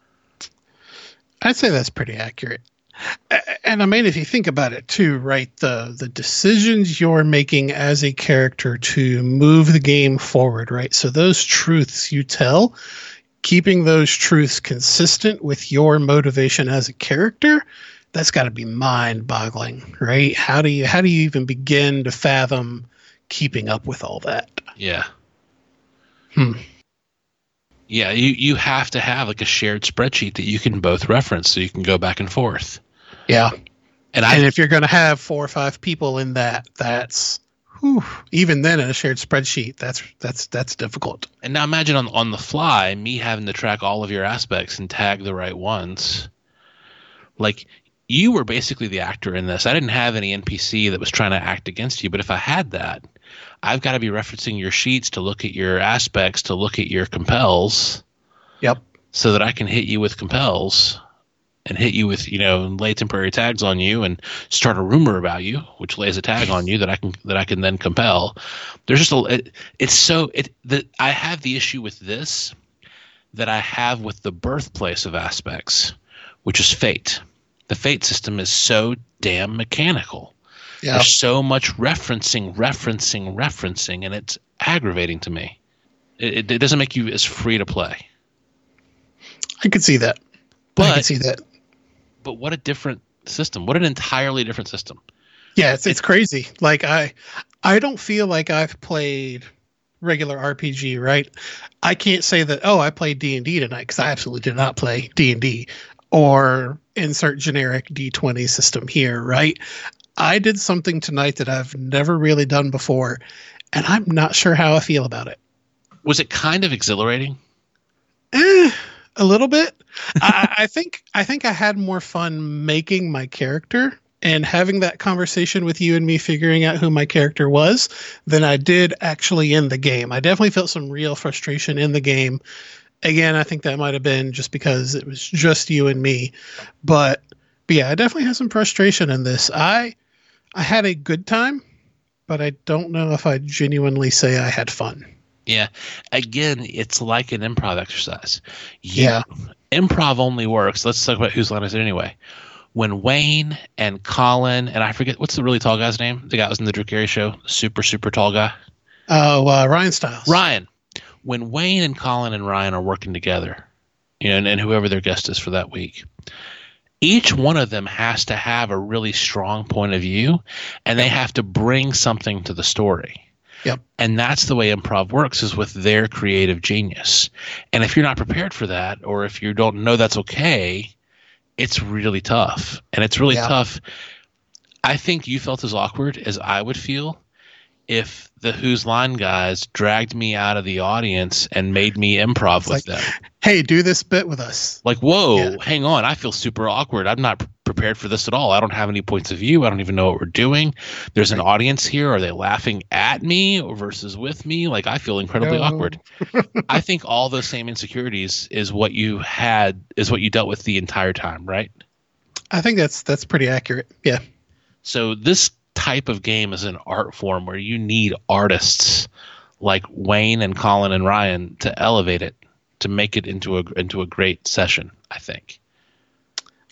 I'd say that's pretty accurate. And I mean, if you think about it too, right, the the decisions you're making as a character to move the game forward, right? So those truths you tell, keeping those truths consistent with your motivation as a character, that's got to be mind-boggling, right? How do you how do you even begin to fathom keeping up with all that? Yeah. Hmm. Yeah, you, you have to have like a shared spreadsheet that you can both reference so you can go back and forth. Yeah. And, I, and if you're going to have four or five people in that, that's whew, even then in a shared spreadsheet, that's that's that's difficult. And now imagine on on the fly, me having to track all of your aspects and tag the right ones. Like, you were basically the actor in this. I didn't have any N P C that was trying to act against you, but if I had that, I've got to be referencing your sheets to look at your aspects, to look at your compels. Yep. So that I can hit you with compels and hit you with, you know, lay temporary tags on you and start a rumor about you, which lays a tag on you that I can that I can then compel. There's just a it, it's so it that I have the issue with this that I have with the birthplace of aspects, which is fate. The fate system is so damn mechanical. Yeah. There's so much referencing, referencing, referencing, and it's aggravating to me. It, it, it doesn't make you as free to play. I could see that. But, I could see that. But what a different system. What an entirely different system. Yeah, it's it's crazy. Like I I don't feel like I've played regular R P G, right? I can't say that, oh, I played D and D tonight, because I absolutely did not play D and D. Or insert generic D twenty system here, right? I did something tonight that I've never really done before, and I'm not sure how I feel about it. Was it kind of exhilarating? Eh, a little bit. I, I think I think I had more fun making my character and having that conversation with you and me figuring out who my character was than I did actually in the game. I definitely felt some real frustration in the game. Again, I think that might have been just because it was just you and me. But, but yeah, I definitely had some frustration in this. I I had a good time, but I don't know if I genuinely say I had fun. Yeah. Again, it's like an improv exercise. You, yeah. Improv only works. Let's talk about Whose Line Is It Anyway? When Wayne and Colin, and I forget, what's the really tall guy's name? The guy that was in the Drew Carey show? Super, super tall guy? Oh, uh, Ryan Stiles. Ryan. When Wayne and Colin and Ryan are working together, you know, and, and whoever their guest is for that week, each one of them has to have a really strong point of view, and they have to bring something to the story. Yep. And that's the way improv works, is with their creative genius. And if you're not prepared for that, or if you don't know that's okay, it's really tough. And it's really yeah. tough. I think you felt as awkward as I would feel if the Whose Line guys dragged me out of the audience and made me improv it's with like, them. Hey, do this bit with us. Like, whoa, yeah. hang on. I feel super awkward. I'm not pre- prepared for this at all. I don't have any points of view. I don't even know what we're doing. There's right. an audience here. Are they laughing at me versus with me? Like, I feel incredibly no. awkward. I think all those same insecurities is what you had, is what you dealt with the entire time, right? I think that's that's pretty accurate. Yeah. So this type of game is an art form where you need artists like Wayne and Colin and Ryan to elevate it, to make it into a into a great session, I think.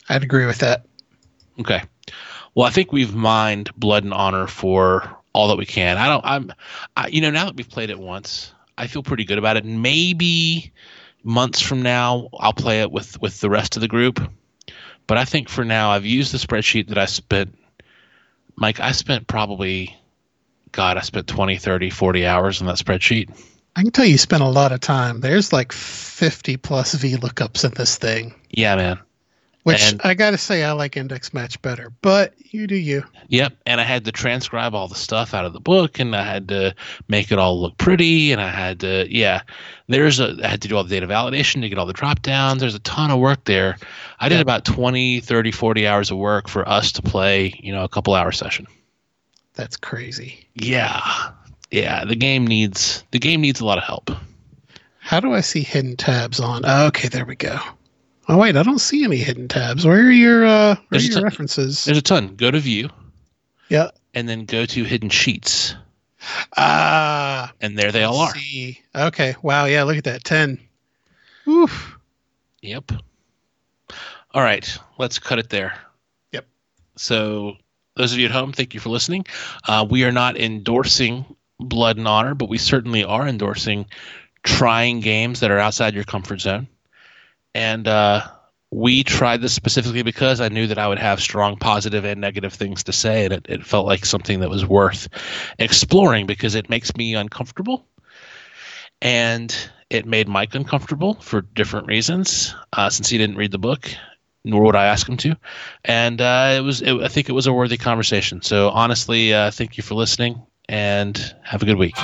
I'd agree with that. Okay. Well, I think we've mined Blood and Honor for all that we can. I don't. I'm. I, you know, now that we've played it once, I feel pretty good about it. Maybe months from now, I'll play it with with the rest of the group. But I think for now, I've used the spreadsheet that I spent. Mike, I spent probably, God, I spent twenty, thirty, forty hours on that spreadsheet. I can tell you spent a lot of time. There's like fifty plus V lookups in this thing. Yeah, man. Which And, I got to say, I like Index Match better, but you do you. Yep. And I had to transcribe all the stuff out of the book, and I had to make it all look pretty. And I had to, yeah, there's a, I had to do all the data validation to get all the drop downs. There's a ton of work there. I did Yeah. about twenty, thirty, forty hours of work for us to play, you know, a couple hour session. That's crazy. Yeah. Yeah. The game needs, the game needs a lot of help. How do I see hidden tabs on? Oh, okay, there we go. Oh, wait, I don't see any hidden tabs. Where are your, uh, where are There's a your ton- references? There's a ton. Go to view Yeah. and then go to hidden sheets. Ah. And there they all are. See. Okay. Wow. Yeah. Look at that. ten. Oof. Yep. All right. Let's cut it there. Yep. So those of you at home, thank you for listening. Uh, we are not endorsing Blood and Honor, but we certainly are endorsing trying games that are outside your comfort zone. And uh, we tried this specifically because I knew that I would have strong positive and negative things to say, and it, it felt like something that was worth exploring because it makes me uncomfortable. And it made Mike uncomfortable for different reasons, uh, since he didn't read the book, nor would I ask him to. And uh, it was, it, I think it was a worthy conversation. So honestly, uh, thank you for listening, and have a good week.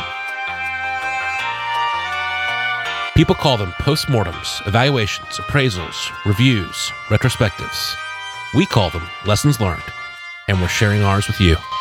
People call them postmortems, evaluations, appraisals, reviews, retrospectives. We call them lessons learned, and we're sharing ours with you.